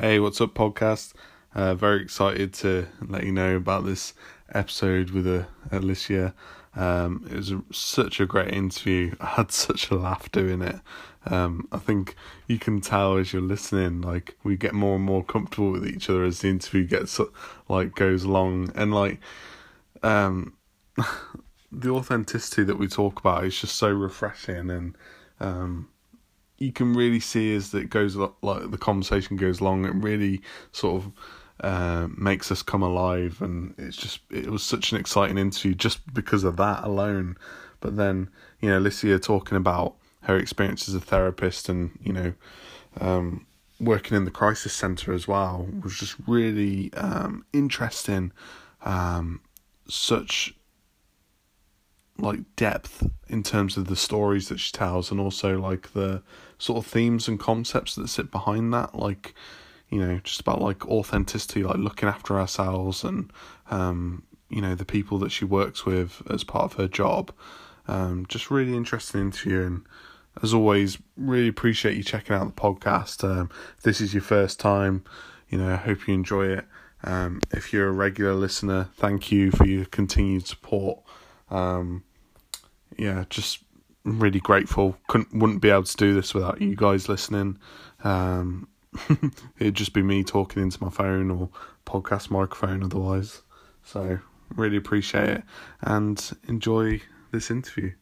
Hey, what's up, podcast? Very excited to let you know about this episode with Alicia. It was such a great interview. I had such a laugh doing it. I think you can tell as you're listening, like, we get more and more comfortable with each other as the interview goes along. And, the authenticity that we talk about is just so refreshing, and you can really see as it goes, like the conversation goes along, it really sort of makes us come alive, and it was such an exciting interview just because of that alone. But then, Alicia talking about her experience as a therapist and, working in the crisis centre as well was just really interesting. Such depth in terms of the stories that she tells, and also the sort of themes and concepts that sit behind that, just about authenticity, looking after ourselves, and the people that she works with as part of her job. Just really interesting interview, and as always, really appreciate you checking out the podcast. If this is your first time, I hope you enjoy it. If you're a regular listener, thank you for your continued support. Just really grateful. Wouldn't be able to do this without you guys listening. It'd just be me talking into my phone or podcast microphone otherwise. So really appreciate it and enjoy this interview.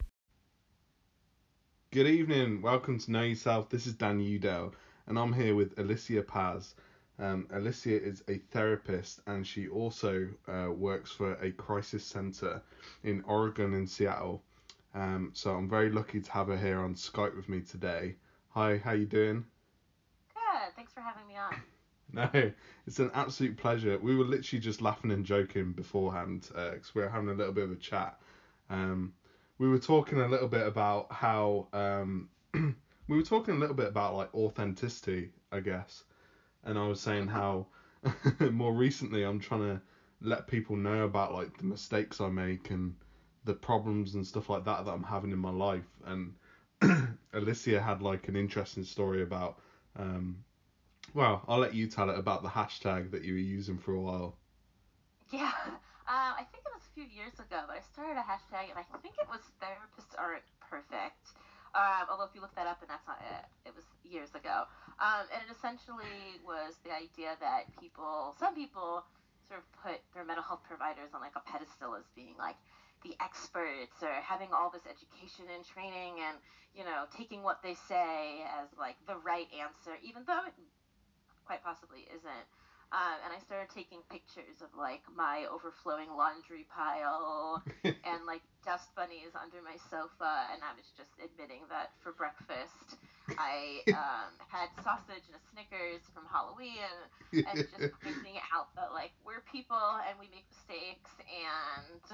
Good evening. Welcome to Know Yourself. This is Dan Udell, and I'm here with Alicia Paz. Alicia is a therapist, and she also works for a crisis centre in Oregon and Seattle. So I'm very lucky to have her here on Skype with me today. Hi, how you doing? Good, thanks for having me on. No, it's an absolute pleasure. We were literally just laughing and joking beforehand, because we were having a little bit of a chat. We were talking a little bit about how we were talking a little bit about authenticity, I guess. And I was saying how more recently I'm trying to let people know about the mistakes I make and the problems and stuff like that I'm having in my life. And Alicia had an interesting story about well, I'll let you tell it, about the hashtag that you were using for a while. Yeah, I think it was a few years ago, but I started a hashtag, and I think it was therapists aren't perfect. Although if you look that up, and that's not it, it was years ago. And it essentially was the idea that some people sort of put their mental health providers on a pedestal as being the experts, or having all this education and training, and taking what they say as the right answer, even though it quite possibly isn't. And I started taking pictures of my overflowing laundry pile and dust bunnies under my sofa, and I was just admitting that for breakfast I had sausage and a Snickers from Halloween, and just pointing out that we're people and we make mistakes, and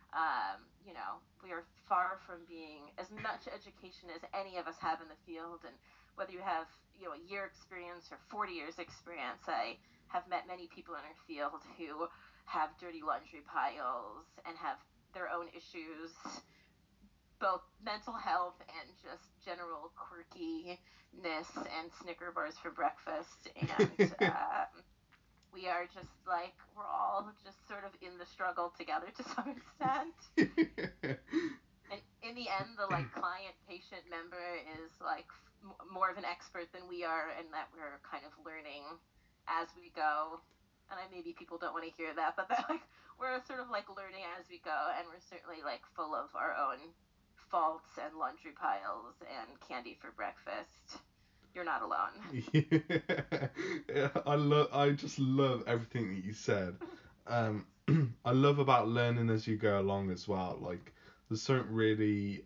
we are far from being as much education as any of us have in the field. And whether you have a year experience or 40 years experience, I have met many people in our field who have dirty laundry piles and have their own issues, both mental health and just general quirkiness, and Snicker bars for breakfast. And we are just we're all just sort of in the struggle together to some extent. And in the end, the client patient member is more of an expert than we are, and that we're kind of learning as we go. And maybe people don't want to hear that, but that we're sort of learning as we go, and we're certainly full of our own faults and laundry piles and candy for breakfast. You're not alone. Yeah, I just love everything that you said. Um, I love about learning as you go along as well. There's something really,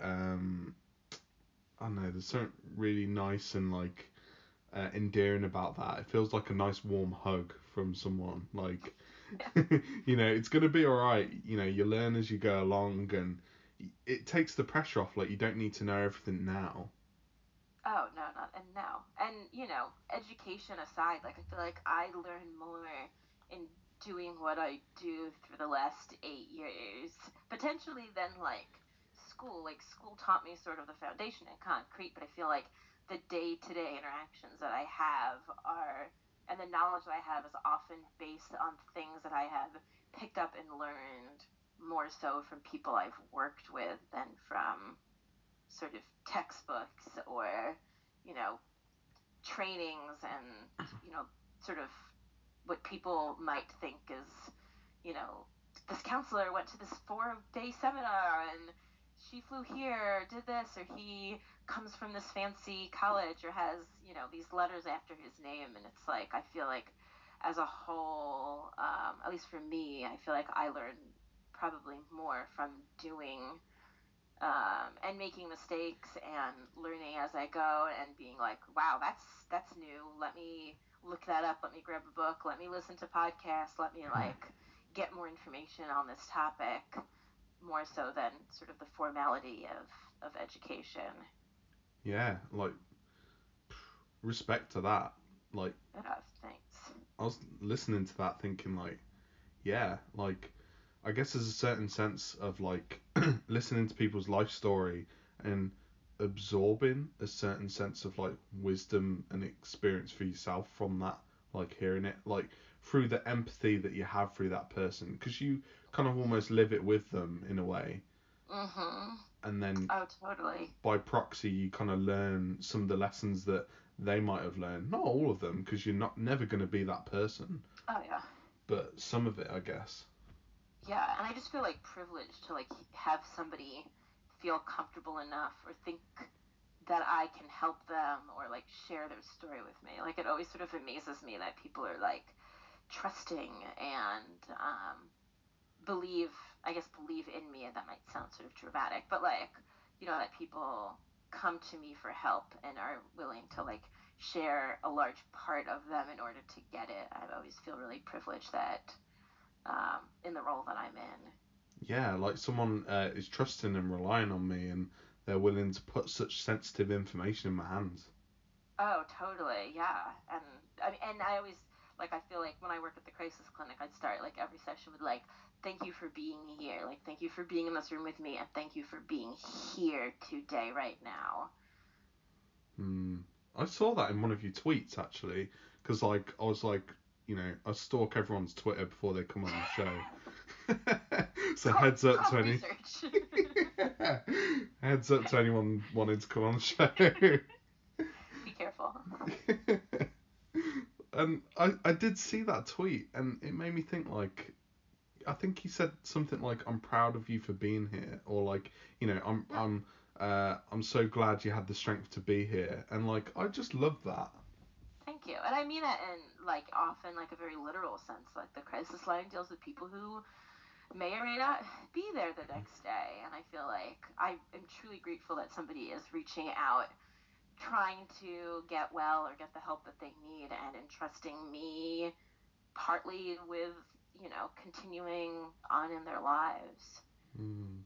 I don't know, there's something really nice and endearing about that. It feels like a nice warm hug from someone. It's gonna be all right. You learn as you go along, and it takes the pressure off. You don't need to know everything now. Oh, no, not and no. And education aside, I feel like I learn more in doing what I do through the last 8 years, potentially, than school. School taught me sort of the foundation in concrete, but I feel like the day-to-day interactions that I have are, and the the knowledge that I have is often based on things that I have picked up and learned more so from people I've worked with than from sort of textbooks or, you know, trainings and, you know, sort of what people might think is, you know, this counselor went to this 4-day seminar and she flew here, did this, or he comes from this fancy college or has, you know, these letters after his name. And it's like, I feel like as a whole, at least for me, I feel like I learned probably more from doing and making mistakes and learning as I go and being like, wow, that's new. Let me look that up. Let me grab a book. Let me listen to podcasts. Let me like get more information on this topic more so than sort of the formality of education. Yeah, like respect to that. Like Thanks. I was listening to that thinking like, yeah, like I guess there's a certain sense of like listening to people's life story and absorbing a certain sense of like wisdom and experience for yourself from that, like hearing it, like through the empathy that you have through that person, because you kind of almost live it with them in a way. Mm-hmm. And then Oh, totally. by proxy, you kind of learn some of the lessons that they might have learned. Not all of them, because you're not never going to be that person, Oh, yeah. but some of it, I guess. Yeah, and I just feel like privileged to like have somebody feel comfortable enough or think that I can help them or like share their story with me. Like it always sort of amazes me that people are like trusting and believe, I guess, believe in me. And that might sound sort of dramatic, but like, you know, that people come to me for help and are willing to like share a large part of them in order to get it. I always feel really privileged that in the role that I'm in. Yeah, like someone is trusting and relying on me, and they're willing to put such sensitive information in my hands. Oh, totally. Yeah. And I always like I feel like when I work at the crisis clinic, I'd start like every session with like thank you for being here. Like thank you for being in this room with me and thank you for being here today right now. Hmm. I saw that in one of your tweets actually, because like I was like, I stalk everyone's Twitter before they come on the show. So heads up Call to any research. heads up to anyone wanting to come on the show. Be careful. And I did see that tweet, and it made me think like I think he said something like I'm proud of you for being here, or like I'm so glad you had the strength to be here, and like I just love that. Thank you. And I mean it in like often like a very literal sense. Like the crisis line deals with people who may or may not be there the next day. And I feel like I am truly grateful that somebody is reaching out, trying to get well or get the help that they need, and entrusting me partly with, you know, continuing on in their lives. Mm.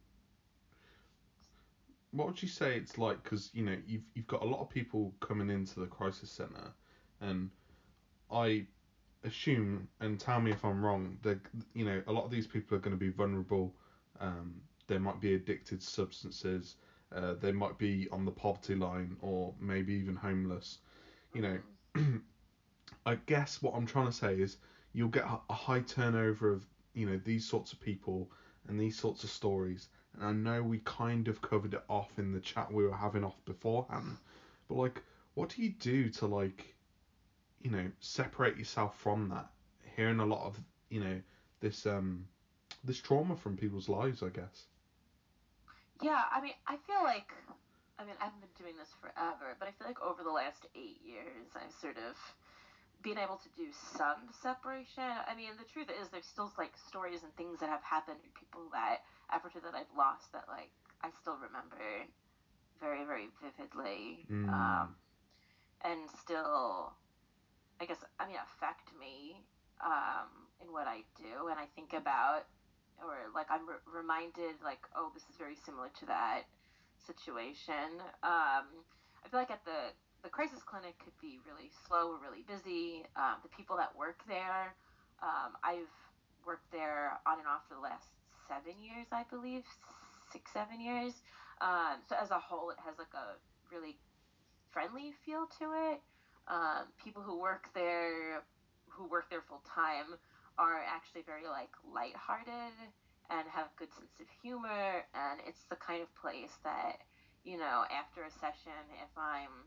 What would you say it's like? Because you've got a lot of people coming into the crisis center, and I assume, and tell me if I'm wrong, that a lot of these people are going to be vulnerable. They might be addicted to substances. They might be on the poverty line, or maybe even homeless. You know, Mm-hmm. I guess what I'm trying to say is you'll get a high turnover of these sorts of people and these sorts of stories. And I know we kind of covered it off in the chat we were having off beforehand, but like, what do you do to like separate yourself from that? Hearing a lot of this this trauma from people's lives, I guess. Yeah, I mean, I haven't been doing this forever, but I feel like over the last 8 years, I've sort of been able to do some separation. I mean, the truth is, there's still like stories and things that have happened, people that Africa that I've lost that like I still remember very, very vividly, Mm. and still, I guess, I mean, affect me in what I do, and I think about, or like I'm reminded, like, oh, this is very similar to that situation. I feel like at the crisis clinic could be really slow or really busy. The people that work there, I've worked there on and off for the last 7 years, I believe, 6, 7 years. So as a whole, it has like a really friendly feel to it. People who work there who work there full time are actually very like lighthearted and have a good sense of humor, and it's the kind of place that, after a session, if I'm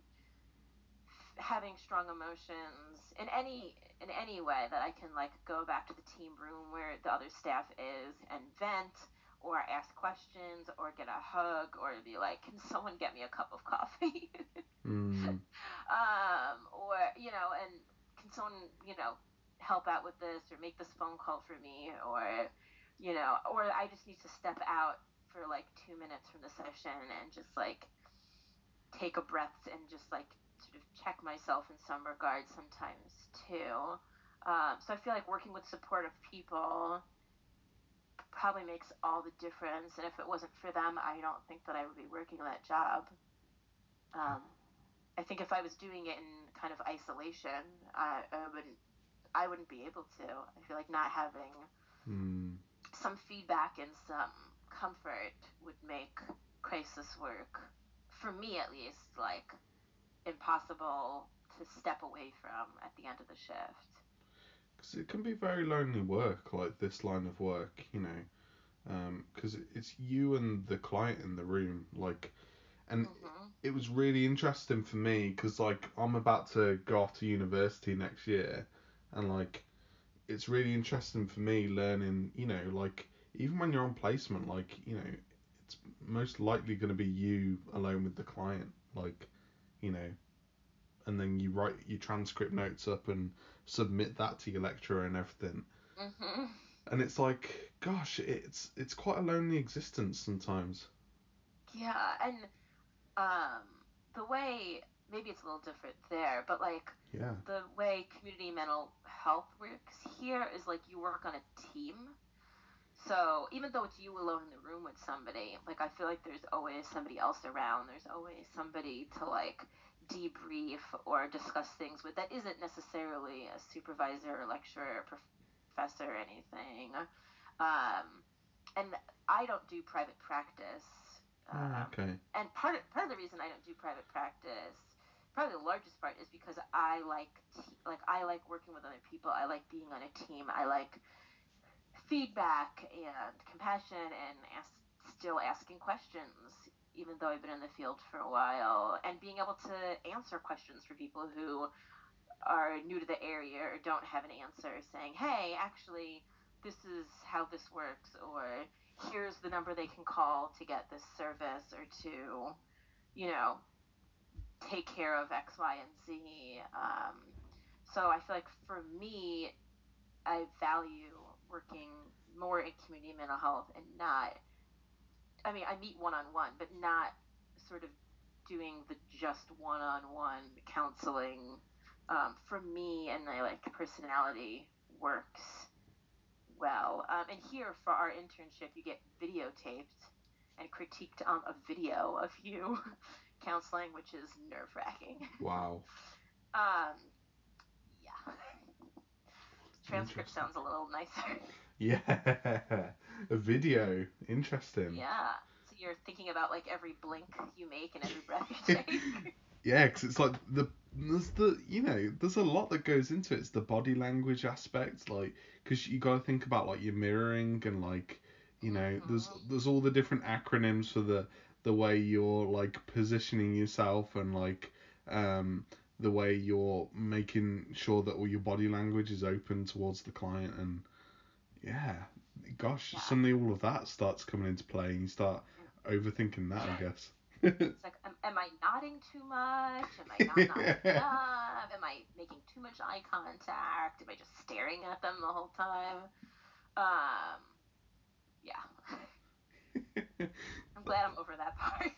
having strong emotions in any way, that I can like go back to the team room where the other staff is and vent, or ask questions, or get a hug, or be like, can someone get me a cup of coffee? Mm. Or and can someone help out with this, or make this phone call for me, or I just need to step out for like 2 minutes from the session and just like take a breath and just like sort of check myself in some regards sometimes too. So I feel like working with supportive people probably makes all the difference. And if it wasn't for them, I don't think that I would be working that job. Um, I think if I was doing it in kind of isolation, I wouldn't be able to. I feel like not having Mm. some feedback and some comfort would make crisis work, for me at least, like impossible to step away from at the end of the shift. 'Cause it can be very lonely work, like this line of work, you know, because it's you and the client in the room, like, and Mm-hmm. it was really interesting for me because like I'm about to go off to university next year, and like it's really interesting for me learning, you know, like even when you're on placement, like, you know, it's most likely going to be you alone with the client, like, you know, and then you write your transcript notes up and submit that to your lecturer and everything. Mm-hmm. And it's like, gosh, it's quite a lonely existence sometimes. Yeah, and um, the way, maybe it's a little different there, but like Yeah. the way community mental health works here is like you work on a team. So even though it's you alone in the room with somebody, like I feel like there's always somebody else around. There's always somebody to like debrief or discuss things with that isn't necessarily a supervisor or lecturer or professor or anything. And I don't do private practice. Oh, Um, okay. and part of the reason I don't do private practice, probably the largest part, is because I like working with other people. I like being on a team. I like feedback and compassion and still asking questions, even though I've been in the field for a while, and being able to answer questions for people who are new to the area or don't have an answer, saying, hey, actually, this is how this works, or here's the number they can call to get this service, or to, you know, take care of X, Y, and Z. So I feel like for me, I value working more in community mental health and not, I mean, I meet one on one, but not sort of doing the just one on one counseling. For me and my like personality works well. And here for our internship, you get videotaped and critiqued on a video of you counseling, which is nerve wracking. Wow. um, yeah. Transcript Interesting. sounds a little nicer. Yeah. A video. Interesting. Yeah. So you're thinking about like every blink you make and every breath you take. Yeah, because it's like there's the you know there's a lot that goes into it. It's the body language aspect, like because you got to think about like your mirroring and like you know Mm-hmm. there's all the different acronyms for the way you're like positioning yourself and like um the way you're making sure that all your body language is open towards the client. And yeah, gosh, Yeah. suddenly all of that starts coming into play and you start overthinking that, I guess. It's like, am I nodding too much? Am I not nodding enough? Am I making too much eye contact? Am I just staring at them the whole time? Um, yeah. I'm glad I'm over that part.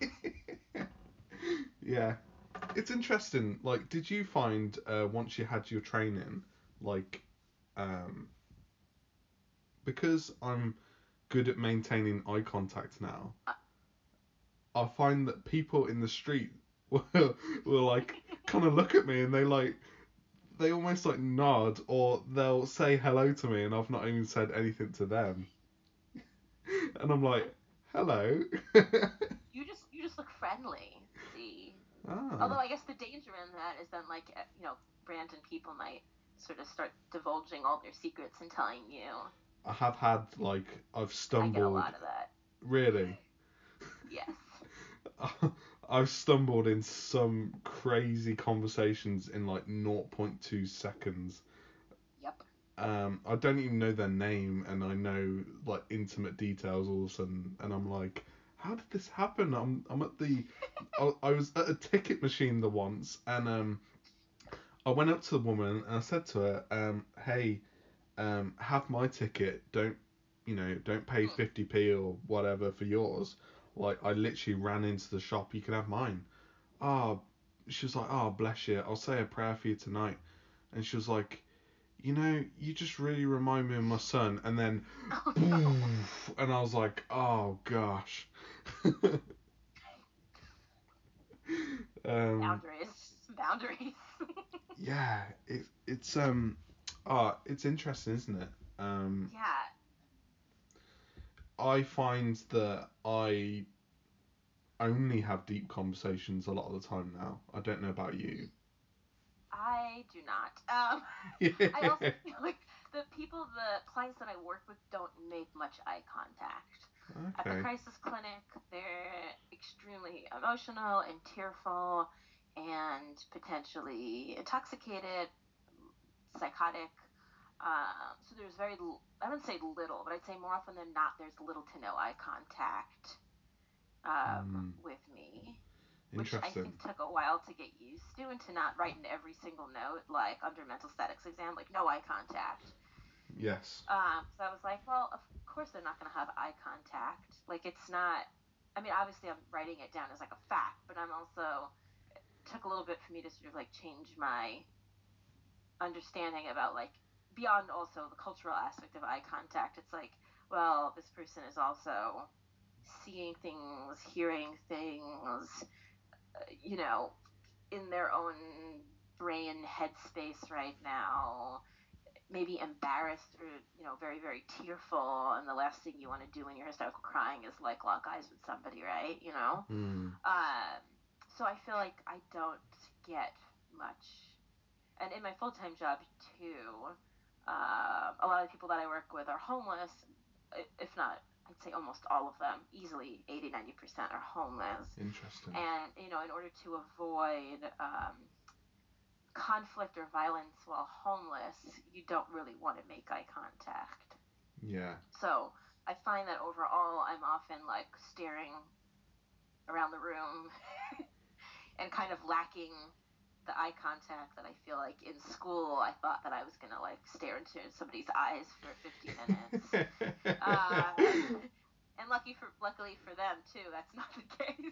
Yeah, it's interesting. Like, did you find once you had your training, like, um, because I'm good at maintaining eye contact now, I find that people in the street will like kind of look at me and they almost like nod or they'll say hello to me and I've not even said anything to them, and I'm like, hello. You just look friendly. See, although Ah, I guess the danger in that is then like random people might sort of start divulging all their secrets and telling you. I have had, like, I've I get a stumbled. lot of that. Really? Yes. I've stumbled in some crazy conversations in like 0.2 seconds. Yep. I don't even know their name, and I know like intimate details all of a sudden, and I'm like, how did this happen? I'm at the, I was at a ticket machine the once, and I went up to the woman and I said to her, hey, have my ticket. Don't pay 50p or whatever for yours. Like, I literally ran into the shop. You can have mine. Oh, she was like, oh, bless you. I'll say a prayer for you tonight. And she was like, you just really remind me of my son. And then, Oh no. poof, and I was like, oh gosh. Boundaries. Yeah, it's interesting, isn't it? Yeah. I find that I only have deep conversations a lot of the time now. I don't know about you. I do not. I also feel like the clients that I work with don't make much eye contact. At the Okay. crisis clinic, they're extremely emotional and tearful and potentially intoxicated, psychotic. So there's I wouldn't say little, but I'd say more often than not, there's little to no eye contact with me, which I Interesting. think took a while to get used to, and to not write in every single note, like under mental statics exam, like no eye contact. Yes. So I was like, well, of course they're not going to have eye contact. Like, it's not. I mean, obviously I'm writing it down as like a fact, but I'm also took a little bit for me to sort of like change my understanding about like beyond also the cultural aspect of eye contact. It's like, well, this person is also seeing things, hearing things, you know, in their own brain headspace right now, maybe embarrassed or, very, very tearful. And the last thing you want to do when you're hysterical crying is like lock eyes with somebody, right? Mm. So I feel like I don't get much. And in my full time job, too, a lot of the people that I work with are homeless, if not, I'd say almost all of them, easily 80-90% are homeless. Interesting. And, in order to avoid conflict or violence while homeless, you don't really want to make eye contact. Yeah. So I find that overall, I'm often like staring around the room and kind of lacking the eye contact that I feel like in school I thought that I was gonna like stare into somebody's eyes for 50 minutes. And luckily for them too, that's not the case.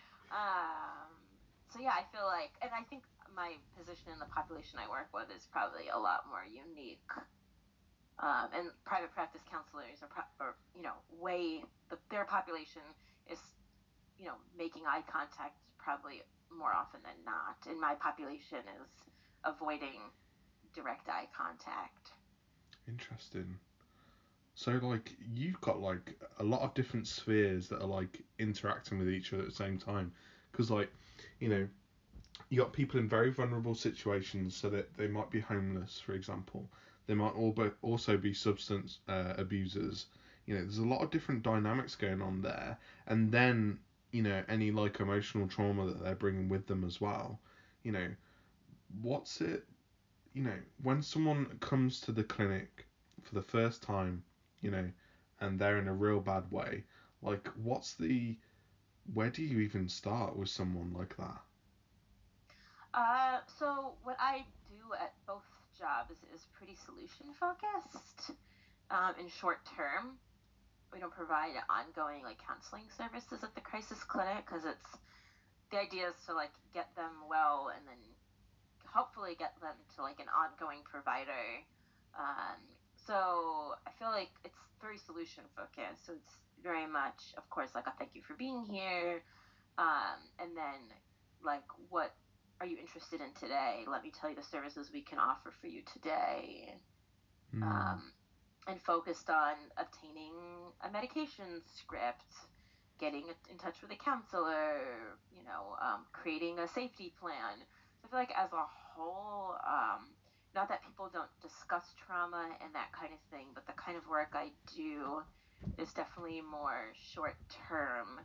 So yeah, I feel like, and I think my position in the population I work with is probably a lot more unique. And private practice counselors are their population is, making eye contact probably more often than not. And my population is avoiding direct eye contact. Interesting. So, like, you've got like a lot of different spheres that are like interacting with each other at the same time. Because, like, you know, you got people in very vulnerable situations, so that they might be homeless, for example. They might also be substance abusers. There's a lot of different dynamics going on there, and then any like emotional trauma that they're bringing with them as well. You know, what's it? When someone comes to the clinic for the first time, you know, and they're in a real bad way, like, where do you even start with someone like that? So what I do at both jobs is pretty solution focused. In short term, we don't provide ongoing like counseling services at the crisis clinic because the idea is to like get them well and then hopefully get them to like an ongoing provider. Um, so I feel like it's very solution focused. So it's very much, of course, like a thank you for being here, and then like what are you interested in today? Let me tell you the services we can offer for you today. Hmm. Um, and focused on obtaining a medication script, getting in touch with a counselor, creating a safety plan. So I feel like as a whole, not that people don't discuss trauma and that kind of thing, but the kind of work I do is definitely more short term.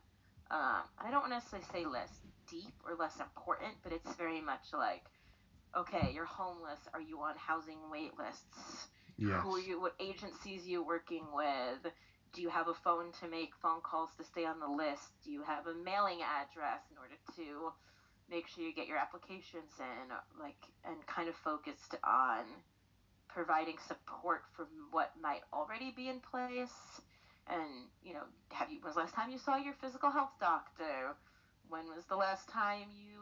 I don't want to necessarily say less deep or less important, but it's very much like, okay, you're homeless. Are you on housing wait lists? Who are Yes. you? What agencies are you working with? Do you have a phone to make phone calls to stay on the list? Do you have a mailing address in order to make sure you get your applications in? Like, and kind of focused on providing support for what might already be in place. And, when's the last time you saw your physical health doctor? When was the last time you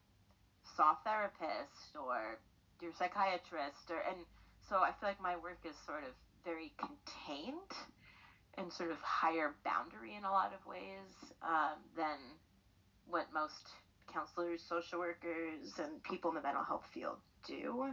saw a therapist or your psychiatrist? And so I feel like my work is sort of very contained and sort of higher boundary in a lot of ways than what most counselors, social workers, and people in the mental health field do.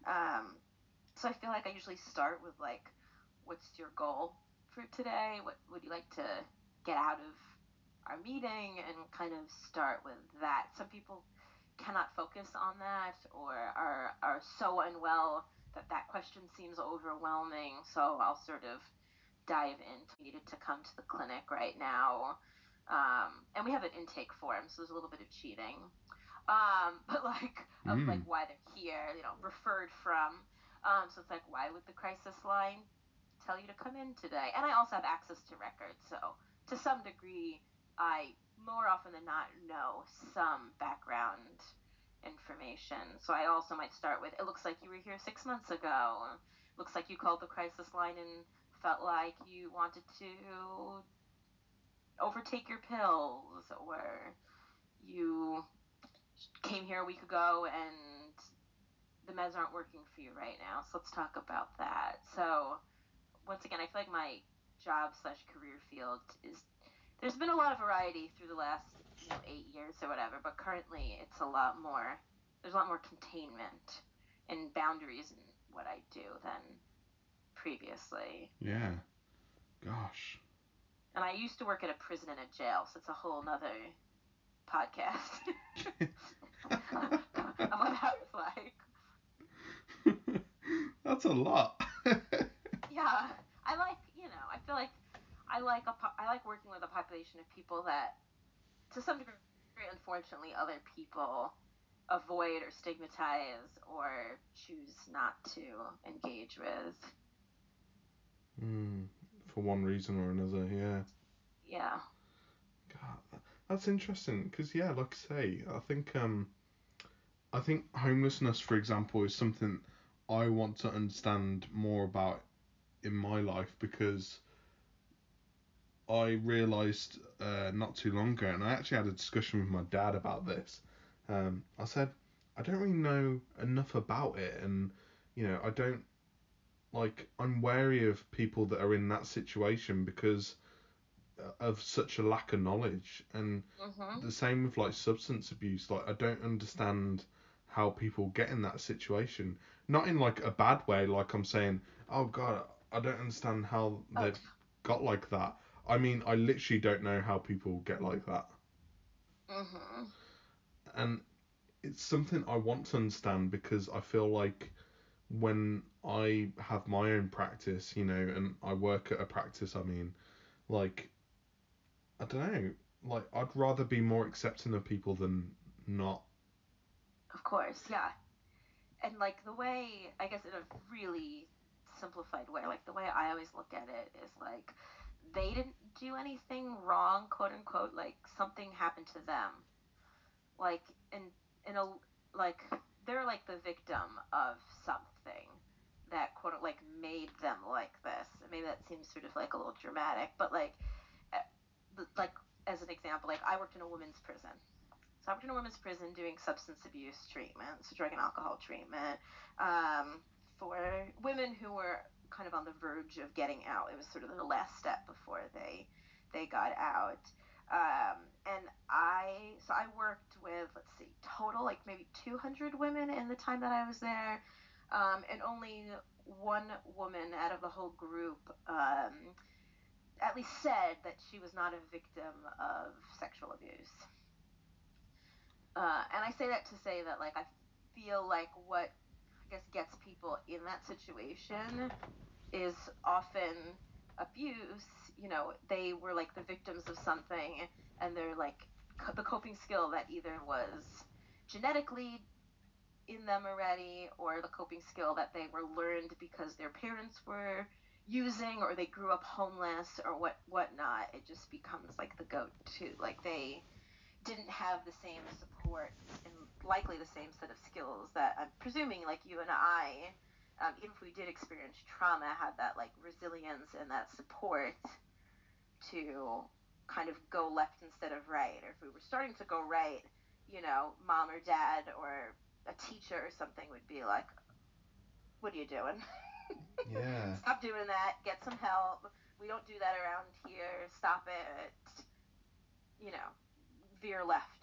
So I feel like I usually start with like, what's your goal for today? What would you like to get out of our meeting? And kind of start with that. Some people cannot focus on that or are so unwell that that question seems overwhelming. So I'll sort of dive into needed to come to the clinic right now. And we have an intake form, so there's a little bit of cheating. But like of like Mm. why they're here, referred from. So it's like, why would the crisis line tell you to come in today? And I also have access to records, so to some degree, I more often than not know some background information. So I also might start with, it looks like you were here 6 months ago. Looks like you called the crisis line and felt like you wanted to overtake your pills, or you came here a week ago and the meds aren't working for you right now. So let's talk about that. So once again, I feel like my job slash career field is, there's been a lot of variety through the last 8 years or whatever, but currently it's a lot more. There's a lot more containment and boundaries in what I do than previously. Yeah. Gosh. And I used to work at a prison and a jail, so it's a whole nother podcast of what that was like. That's a lot. Yeah, I feel like I like working with a population of people that, to some degree, unfortunately, other people avoid or stigmatize or choose not to engage with. Mm. For one reason or another, yeah. Yeah. God, that's interesting because yeah, like I say, I think homelessness, for example, is something I want to understand more about in my life because I realised not too long ago, and I actually had a discussion with my dad about this. I said I don't really know enough about it, and I don't I'm wary of people that are in that situation because of such a lack of knowledge, and Mhm. the same with like substance abuse. Like I don't understand how people get in that situation. Not in like a bad way, like I'm saying, oh god, I don't understand how Oh. they've got like that. I mean, I literally don't know how people get like that. Mhm. And it's something I want to understand because I feel like when I have my own practice, and I work at a practice, I mean, like I don't know, like I'd rather be more accepting of people than not. Of course, yeah. And like the way, I guess in a really simplified way, like the way I always look at it is like they didn't do anything wrong, quote unquote, like something happened to them. Like in a like they're like the victim of something that quote like made them like this. Maybe that seems sort of like a little dramatic, but eh, like as an example, like I worked in a women's prison. So I worked in a women's prison doing substance abuse treatment, so drug and alcohol treatment, for women who were kind of on the verge of getting out. It was sort of the last step before they got out. And I worked with, let's see, total like maybe 200 women in the time that I was there, and only one woman out of the whole group at least said that she was not a victim of sexual abuse. And I say that to say that like I feel like what guess, gets people in that situation is often abuse. They were like the victims of something, and they're like the coping skill that either was genetically in them already, or the coping skill that they were learned because their parents were using, or they grew up homeless, or whatnot. It just becomes like the go-to. Like they didn't have the same support and likely the same set of skills that I'm presuming like you and I, even if we did experience trauma, had that like resilience and that support to kind of go left instead of right. Or if we were starting to go right, mom or dad or a teacher or something would be like, what are you doing? Yeah. Stop doing that. Get some help. We don't do that around here. Stop it. Veer left.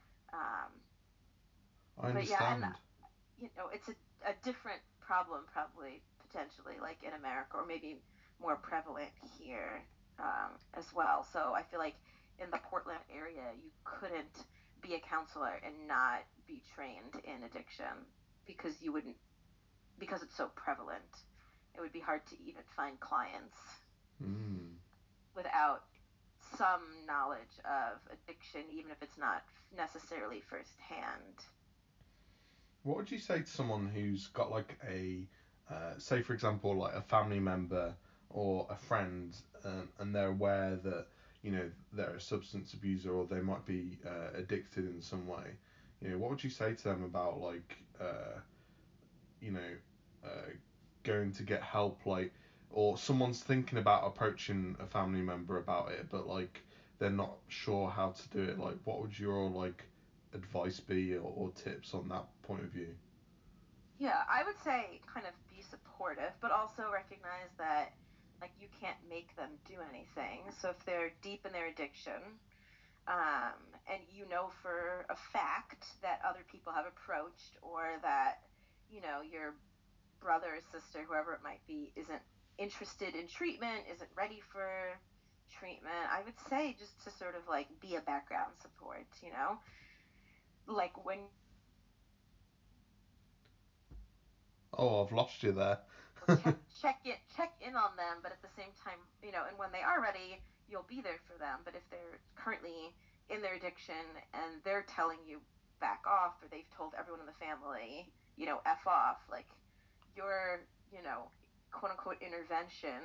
I But yeah, and understand. it's a different problem probably potentially like in America, or maybe more prevalent here as well. So I feel like in the Portland area, you couldn't be a counselor and not be trained in addiction because because it's so prevalent. It would be hard to even find clients Mm. without some knowledge of addiction, even if it's not necessarily firsthand. What would you say to someone who's got like say for example, like a family member or a friend, and they're aware that they're a substance abuser or they might be addicted in some way? What would you say to them about like you know uh, going to get help, like, or someone's thinking about approaching a family member about it, but like they're not sure how to do it? Like, what would your like advice be, or tips on that point of view? Yeah, I would say kind of be supportive, but also recognize that like you can't make them do anything. So if they're deep in their addiction, and for a fact that other people have approached, or that your brother or sister, whoever it might be, isn't interested in treatment, isn't ready for treatment, I would say just to sort of like be a background support. Like when Oh, I've lost you there. check in on them, but at the same time, and when they are ready, you'll be there for them. But if they're currently in their addiction and they're telling you back off, or they've told everyone in the family, f off, like your, quote unquote intervention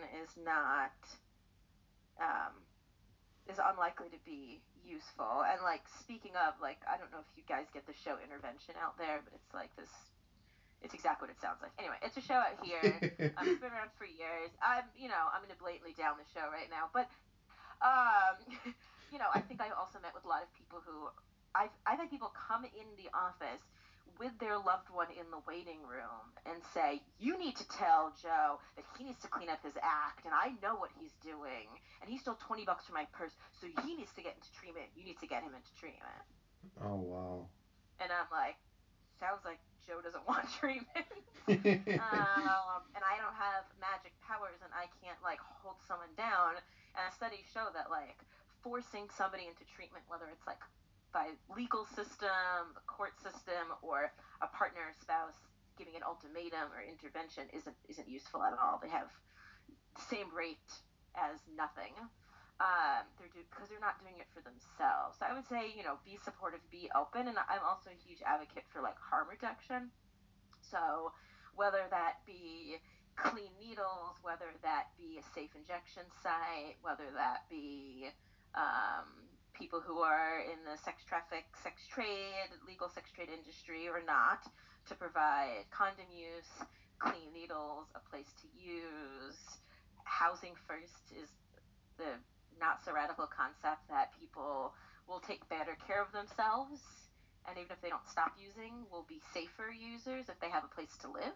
um, is unlikely to be useful. And like speaking of, like, I don't know if you guys get the show Intervention out there, but it's like this. It's exactly what it sounds like. Anyway, it's a show out here. It's been around for years. I'm going to blatantly down the show right now, but um, I think I also met with a lot of people who I've had people come in the office with their loved one in the waiting room and say, "You need to tell Joe that he needs to clean up his act, and I know what he's doing, and he stole $20 from my purse, so he needs to get into treatment. You need to get him into treatment." Oh wow. And I'm like, sounds like Joe doesn't want treatment. And I don't have magic powers, and I can't like hold someone down. And studies show that like forcing somebody into treatment, whether it's like by legal system, the court system, or a partner or spouse giving an ultimatum or intervention, isn't useful at all. They have the same rate as nothing. Because they're not doing it for themselves. So I would say, be supportive, be open, and I'm also a huge advocate for like harm reduction. So whether that be clean needles, whether that be a safe injection site, whether that be people who are in the sex trade, legal sex trade industry or not, to provide condom use, clean needles, a place to use. Housing first is the not so radical concept that people will take better care of themselves, and even if they don't stop using, will be safer users if they have a place to live.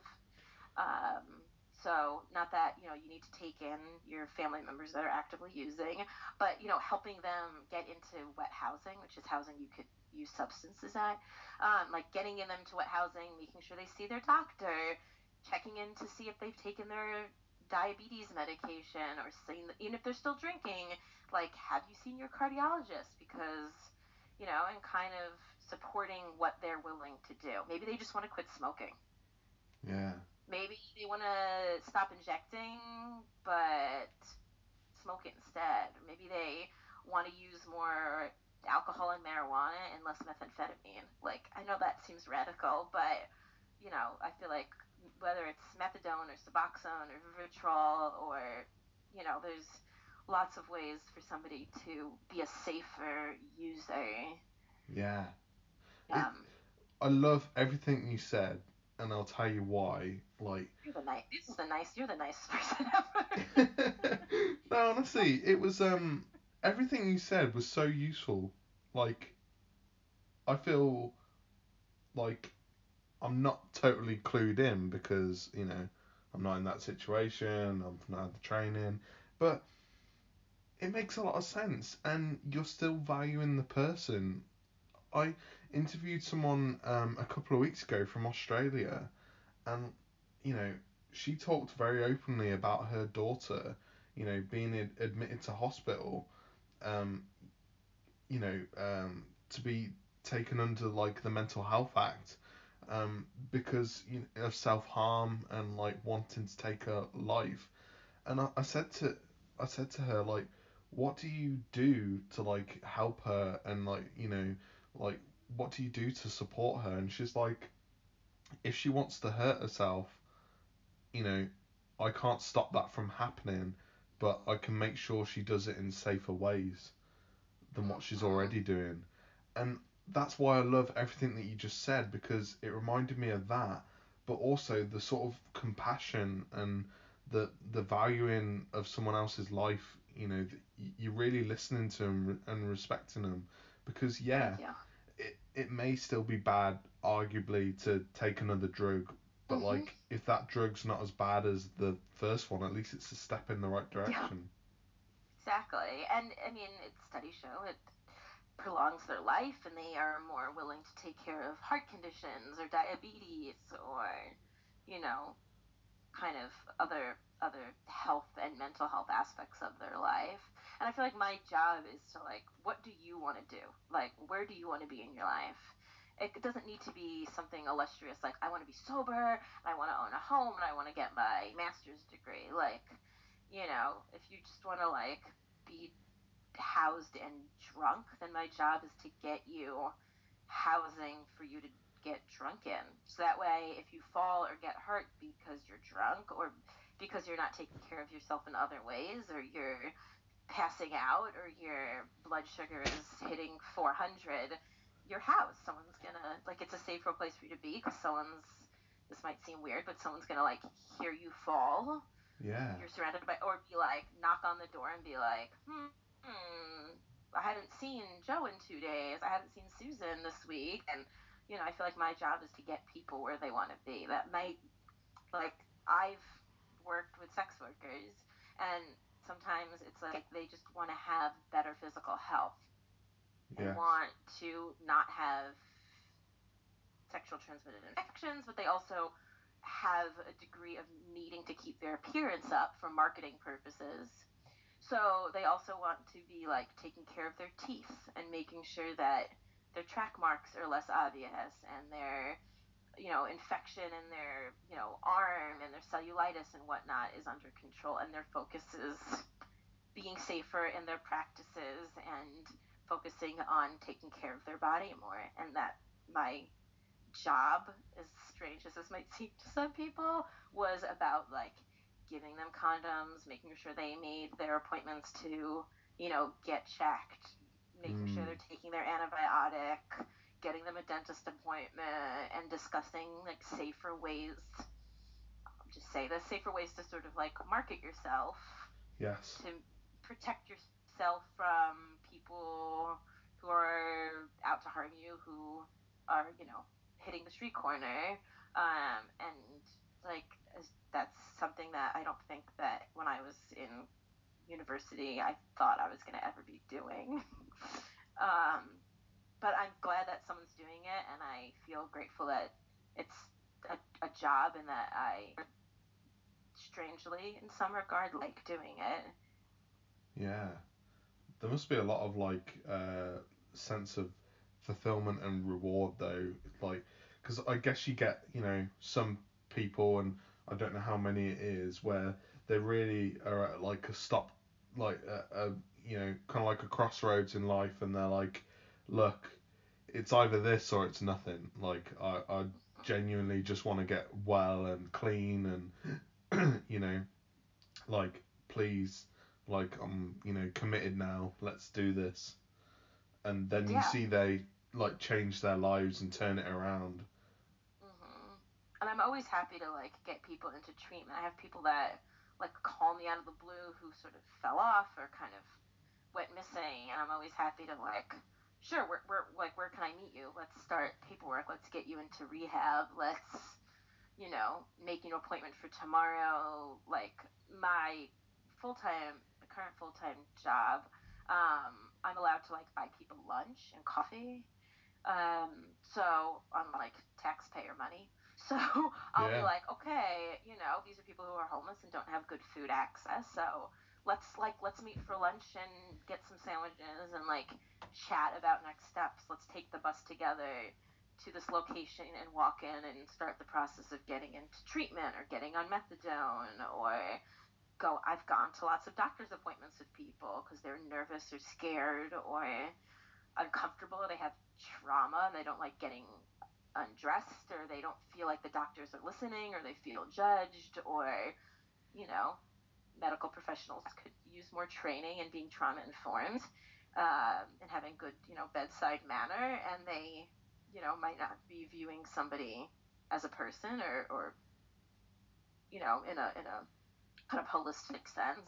So not that you need to take in your family members that are actively using, but helping them get into wet housing, which is housing you could use substances at, like getting in them to wet housing, making sure they see their doctor, checking in to see if they've taken their diabetes medication, or seeing even if they're still drinking, like, have you seen your cardiologist? Because and kind of supporting what they're willing to do. Maybe they just want to quit smoking. Yeah. Maybe they want to stop injecting, but smoke it instead. Or maybe they want to use more alcohol and marijuana and less methamphetamine. Like, I know that seems radical, but I feel like whether it's methadone or Suboxone or Vivitrol or, there's lots of ways for somebody to be a safer user. Yeah. It. Um, I love everything you said, and I'll tell you why. Like. you're the nicest person ever. No, honestly, it was everything you said was so useful. Like, I feel like I'm not totally clued in because I'm not in that situation. I've not had the training, but it makes a lot of sense, and you're still valuing the person. I interviewed someone a couple of weeks ago from Australia, and you know she talked very openly about her daughter, being admitted to hospital, um, to be taken under like the Mental Health Act, because of self harm and like wanting to take her life. And I said to her like, what do you do to like help her, and like like what do you do to support her? And she's like, if she wants to hurt herself, you know, I can't stop that from happening, but I can make sure she does it in safer ways than what she's Mhm. already doing. And that's why I love everything that you just said, because it reminded me of that, but also the sort of compassion and the valuing of someone else's life. You're really listening to them and respecting them, because Thank yeah, you. it may still be bad, arguably, to take another drug, but Hmm. like if that drug's not as bad as the first one, at least it's a step in the right Yeah, direction. exactly. And I mean, studies show it prolongs their life, and they are more willing to take care of heart conditions or diabetes or, you know, kind of other health and mental health aspects of their life. And I feel like my job is to, like, what do you want to do? Like, where do you want to be in your life? It doesn't need to be something illustrious like I want to be sober and I want to own a home and I want to get my master's degree. Like, if you just want to like be housed and drunk, then my job is to get you housing for you to get drunk in. So that way, if you fall or get hurt because you're drunk or because you're not taking care of yourself in other ways, or you're passing out, or your blood sugar is hitting 400, you're housed. Someone's gonna, like, it's a safer place for you to be because this might seem weird, but someone's gonna, like, hear you fall. Yeah. You're surrounded by, or be like, knock on the door and be like, I haven't seen Joe in 2 days. I haven't seen Susan this week. And, I feel like my job is to get people where they want to be. That might, like, I've worked with sex workers, and sometimes it's like they just want to have better physical health and Yes. want to not have sexual transmitted infections, but they also have a degree of needing to keep their appearance up for marketing purposes. So they also want to be like taking care of their teeth and making sure that their track marks are less obvious, and their infection in their arm and their cellulitis and whatnot is under control, and their focus is being safer in their practices and focusing on taking care of their body more. And that my job, as strange as this might seem to some people, was about like giving them condoms, making sure they made their appointments to, get checked, making sure Mm. they're taking their antibiotic, getting them a dentist appointment, and discussing like safer ways. I'll just say the safer ways to sort of like market yourself, Yes. to protect yourself from people who are out to harm you, who are, hitting the street corner. And like, that's something that I don't think that when I was in university I thought I was going to ever be doing. um, but I'm glad that someone's doing it, and I feel grateful that it's a job, and that I, strangely, in some regard, like doing it. Yeah. There must be a lot of like sense of fulfillment and reward though, like because I guess you get some people, and I don't know how many it is, where they really are at like a stop, like a you know, kind of like a crossroads in life, and they're like, look, it's either this or it's nothing. Like I genuinely just want to get well and clean, and you know, like please, like I'm you know committed now. Let's do this. And then you Yeah. see they like change their lives and turn it around. And I'm always happy to like get people into treatment. I have people that like call me out of the blue who sort of fell off or kind of went missing, and I'm always happy to like, sure, we're like, where can I meet you? Let's start paperwork. Let's get you into rehab. Let's, you know, make an appointment for tomorrow. Like my current full time job, I'm allowed to like buy people lunch and coffee. So on like taxpayer money. So I'll be Yeah. like, okay, you know, these are people who are homeless and don't have good food access. So let's meet for lunch and get some sandwiches and like chat about next steps. Let's take the bus together to this location and walk in and start the process of getting into treatment or getting on methadone or go. I've gone to lots of doctor's appointments with people because they're nervous or scared or uncomfortable, or they have trauma and they don't like getting undressed, or they don't feel like the doctors are listening, or they feel judged, or, you know, medical professionals could use more training in being trauma informed, and having good, you know, bedside manner, and they, you know, might not be viewing somebody as a person, or you know, in a kind of holistic sense.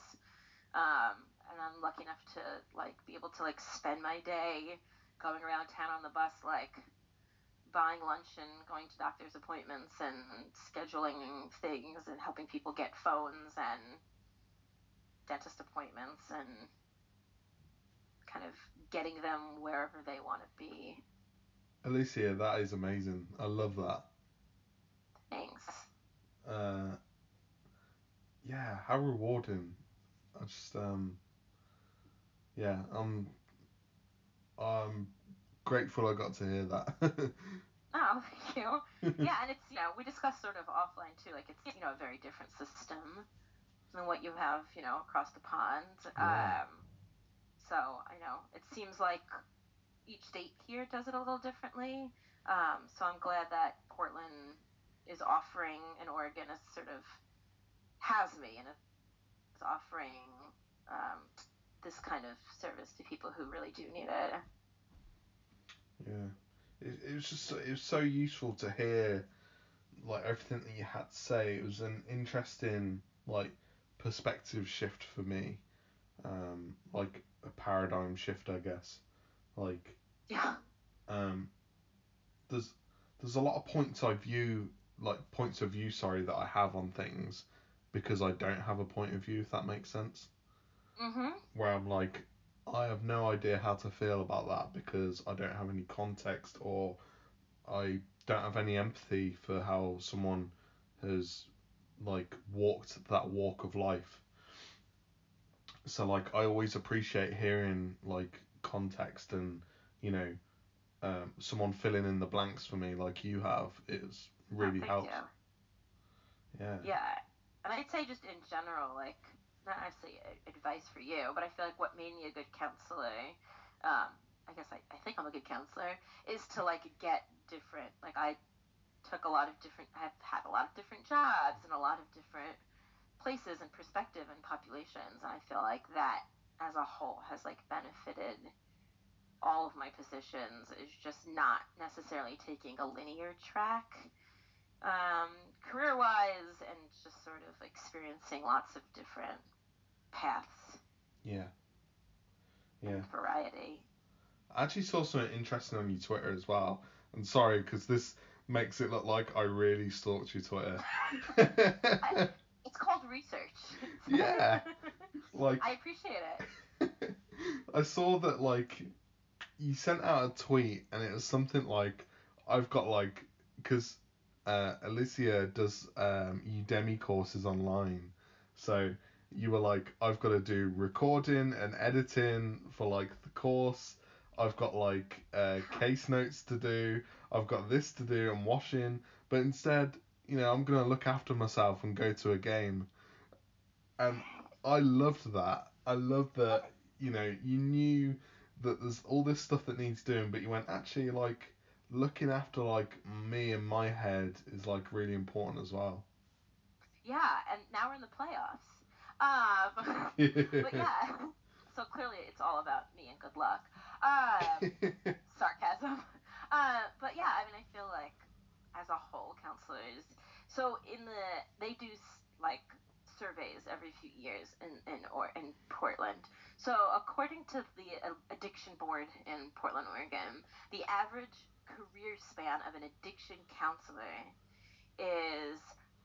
And I'm lucky enough to like be able to like spend my day going around town on the bus, like buying lunch and going to doctor's appointments and scheduling things and helping people get phones and dentist appointments and kind of getting them wherever they want to be. Alicia, that is amazing. I love that. Thanks. Uh, yeah, how rewarding. I just yeah, I'm grateful I got to hear that. Oh, thank you. Yeah, and it's, you know, we discussed sort of offline too, like it's, you know, a very different system than what you have, you know, across the pond. Yeah. So I know it seems like each state here does it a little differently. So I'm glad that Portland is offering, and Oregon is sort of has me and is offering um, this kind of service to people who really do need it. Yeah. It was just it was so useful to hear like everything that you had to say. It was an interesting like perspective shift for me. Like a paradigm shift, I guess. Like Yeah. um, there's there's a lot of points of view, sorry, that I have on things because I don't have a point of view, if that makes sense. Mhm. Where I'm like, I have no idea how to feel about that because I don't have any context, or I don't have any empathy for how someone has like walked that walk of life. So like I always appreciate hearing like context and you know someone filling in the blanks for me like you have. It's Oh, really thank helps. you. Yeah. Yeah, and I'd say just in general, like not necessarily advice for you, but I feel like what made me a good counselor, I guess I think I'm a good counselor, is to like get different. Like I took a lot of different, I've had a lot of different jobs and a lot of different places and perspective and populations, and I feel like that as a whole has like benefited all of my positions, is just not necessarily taking a linear track, um, career wise, and just sort of experiencing lots of different paths Yeah. and Yeah. variety. I actually saw something interesting on your Twitter as well. And sorry, because this makes it look like I really stalked your Twitter. It's called research. Yeah. I Like, appreciate it. I saw that, like, you sent out a tweet and it was something like, I've got, like, because Alicia does Udemy courses online. So you were like, I've got to do recording and editing for, like, the course. I've got, like, case notes to do. I've got this to do and washing. But instead, I'm gonna look after myself and go to a game. And I loved that. I loved that, you knew that there's all this stuff that needs doing, but you went, actually, like, looking after, like, me and my head is, like, really important as well. Yeah, and now we're in the playoffs. But yeah, so clearly it's all about me and good luck. Sarcasm. But yeah, I mean, I feel like as a whole, counselors. So they do like surveys every few years in Portland. So according to the addiction board in Portland, Oregon, the average career span of an addiction counselor is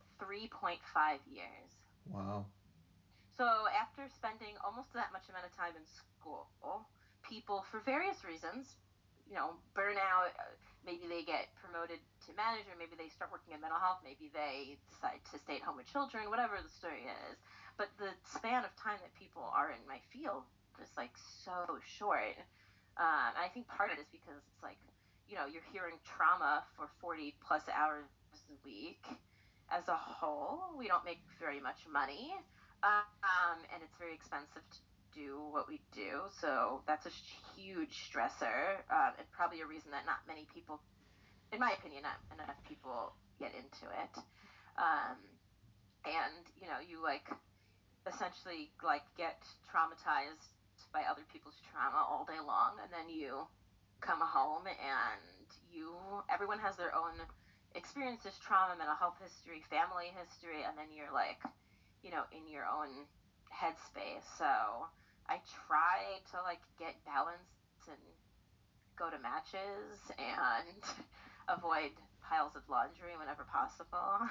3.5 years. Wow. So after spending almost that much amount of time in school, people, for various reasons, burnout, maybe they get promoted to manager, maybe they start working in mental health, maybe they decide to stay at home with children, whatever the story is. But the span of time that people are in my field is like so short. And I think part of it is because it's like, you're hearing trauma for 40 plus hours a week. As a whole, we don't make very much money, and it's very expensive to do what we do. So that's a huge stressor, and probably a reason that not many people, in my opinion, not enough people get into it. Um, and you like essentially like get traumatized by other people's trauma all day long, and then you come home and everyone has their own experiences, trauma, mental health history, family history, and then you're like, in your own headspace. So I try to like get balance and go to matches and avoid piles of laundry whenever possible.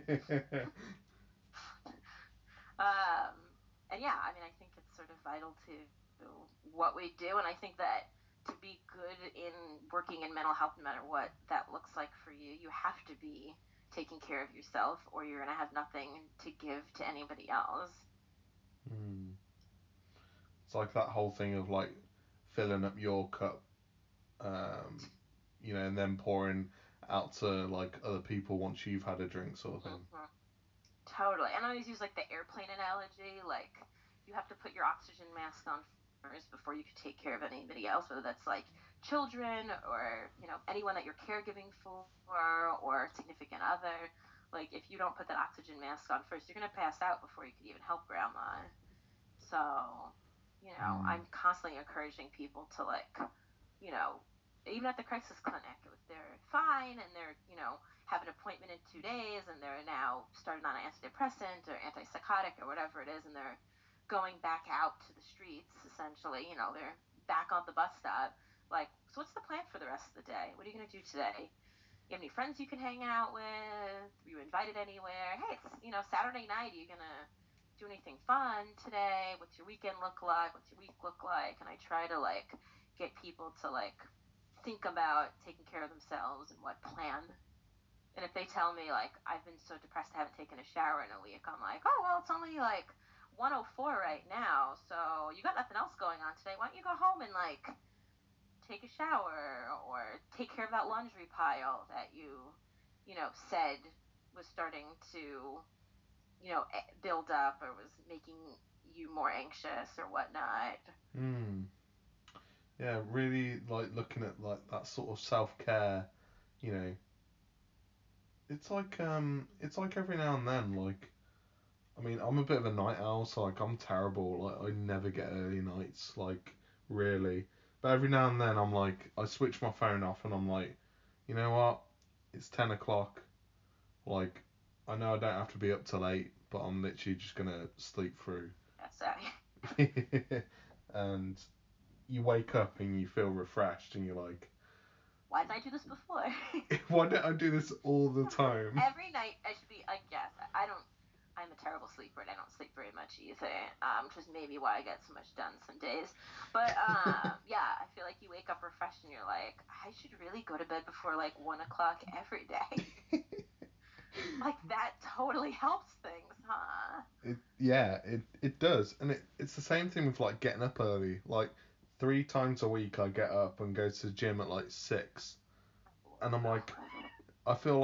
um, and yeah, I mean, I think it's sort of vital to what we do, and I think that to be good in working in mental health, no matter what that looks like for you, you have to be taking care of yourself, or you're gonna have nothing to give to anybody else. Hmm. It's like that whole thing of like filling up your cup, um, and then pouring out to like other people once you've had a drink, sort of thing. Mm-hmm. Totally. And I always use like the airplane analogy. Like you have to put your oxygen mask on first before you can take care of anybody else, whether that's like children or, anyone that you're caregiving for or significant other. Like if you don't put that oxygen mask on first, you're going to pass out before you could even help grandma. So, Mm. I'm constantly encouraging people to like, you know, even at the crisis clinic, if they're fine and they're, have an appointment in 2 days and they're now started on an antidepressant or antipsychotic or whatever it is, and they're going back out to the streets, essentially, they're back on the bus stop. Like, so what's the plan for the rest of the day? What are you going to do today? You have any friends you can hang out with? Were you invited anywhere? Hey, it's, Saturday night. Are you going to do anything fun today? What's your weekend look like? What's your week look like? And I try to, like, get people to, like, think about taking care of themselves and what plan. And if they tell me, like, I've been so depressed I haven't taken a shower in a week, I'm like, oh, well, it's only, like, 104 right now. So you got nothing else going on today. Why don't you go home and, like, take a shower or take care of that laundry pile that said was starting to, build up or was making you more anxious or whatnot. Mm. Yeah, really like looking at like that sort of self care. You know, it's like every now and then. Like, I mean, I'm a bit of a night owl, so like I'm terrible. Like, I never get early nights. Like, really. But every now and then, I'm like, I switch my phone off, and I'm like, you know what? It's 10 o'clock. Like, I know I don't have to be up till 8, but I'm literally just gonna sleep through. So, And you wake up and you feel refreshed, and you're like, why didn't I do this before? why don't I do this all the time? Every night I should be, I guess. I don't. I'm a terrible sleeper and I don't sleep very much either, which is maybe why I get so much done some days. But yeah, I feel like you wake up refreshed and you're like, I should really go to bed before like 1 o'clock every day. Like that totally helps things, huh? It does, and it's the same thing with like getting up early. Like 3 times a week, I get up and go to the gym at like 6, and I'm like, I feel like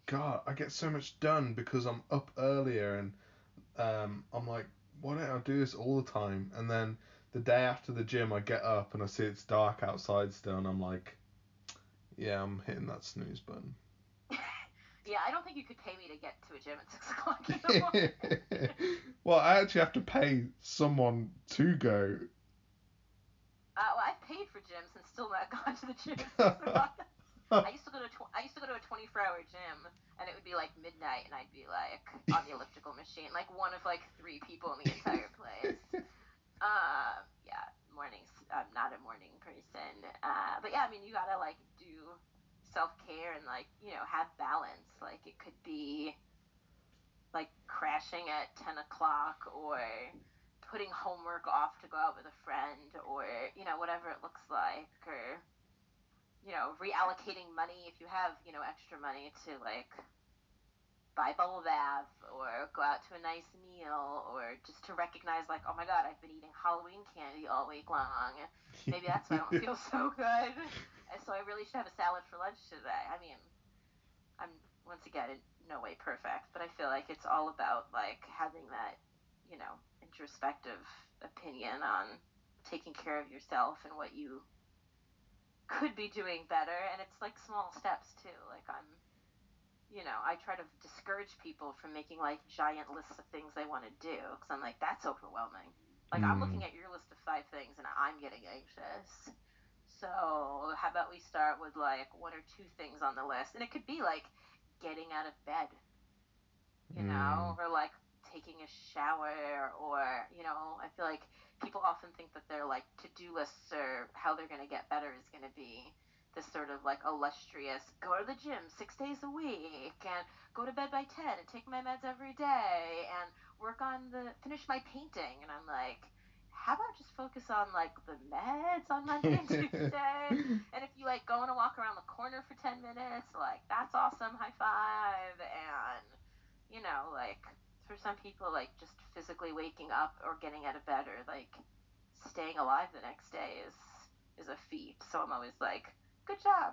God, I get so much done because I'm up earlier, and I'm like, why don't I do this all the time? And then the day after the gym, I get up and I see it's dark outside still, and I'm like, yeah, I'm hitting that snooze button. Yeah, I don't think you could pay me to get to a gym at 6 o'clock in the morning. Well, I actually have to pay someone to go. Well, I've paid for gyms and still not gone to the gym at 6 o'clock. I used to go to a 24-hour gym, and it would be like midnight, and I'd be like on the elliptical machine, like one of like 3 people in the entire place. Yeah, mornings. I'm not a morning person. But yeah, I mean, you gotta like do self-care and like have balance. Like it could be like crashing at 10 o'clock, or putting homework off to go out with a friend, or whatever it looks like, or reallocating money if you have extra money to like buy bubble bath or go out to a nice meal, or just to recognize like, oh my god, I've been eating Halloween candy all week long. Maybe that's why I don't feel so good. And so I really should have a salad for lunch today. I mean, I'm once again in no way perfect, but I feel like it's all about like having that, introspective opinion on taking care of yourself and what you could be doing better. And it's like small steps too. Like I try to discourage people from making like giant lists of things they want to do, because I'm like, that's overwhelming. Like I'm looking at your list of 5 things and I'm getting anxious. So how about we start with like 1 or 2 things on the list, and it could be like getting out of bed, or like taking a shower, or I feel like people often think that their like to-do lists or how they're going to get better is going to be this sort of like illustrious go to the gym 6 days a week, and go to bed by 10 and take my meds every day, and finish my painting. And I'm like, how about just focus on like the meds on Monday and Tuesday? And if you like go on a walk around the corner for 10 minutes, like that's awesome, high five. And like for some people, like just physically waking up or getting out of bed or like staying alive the next day is a feat. So I'm always like, good job.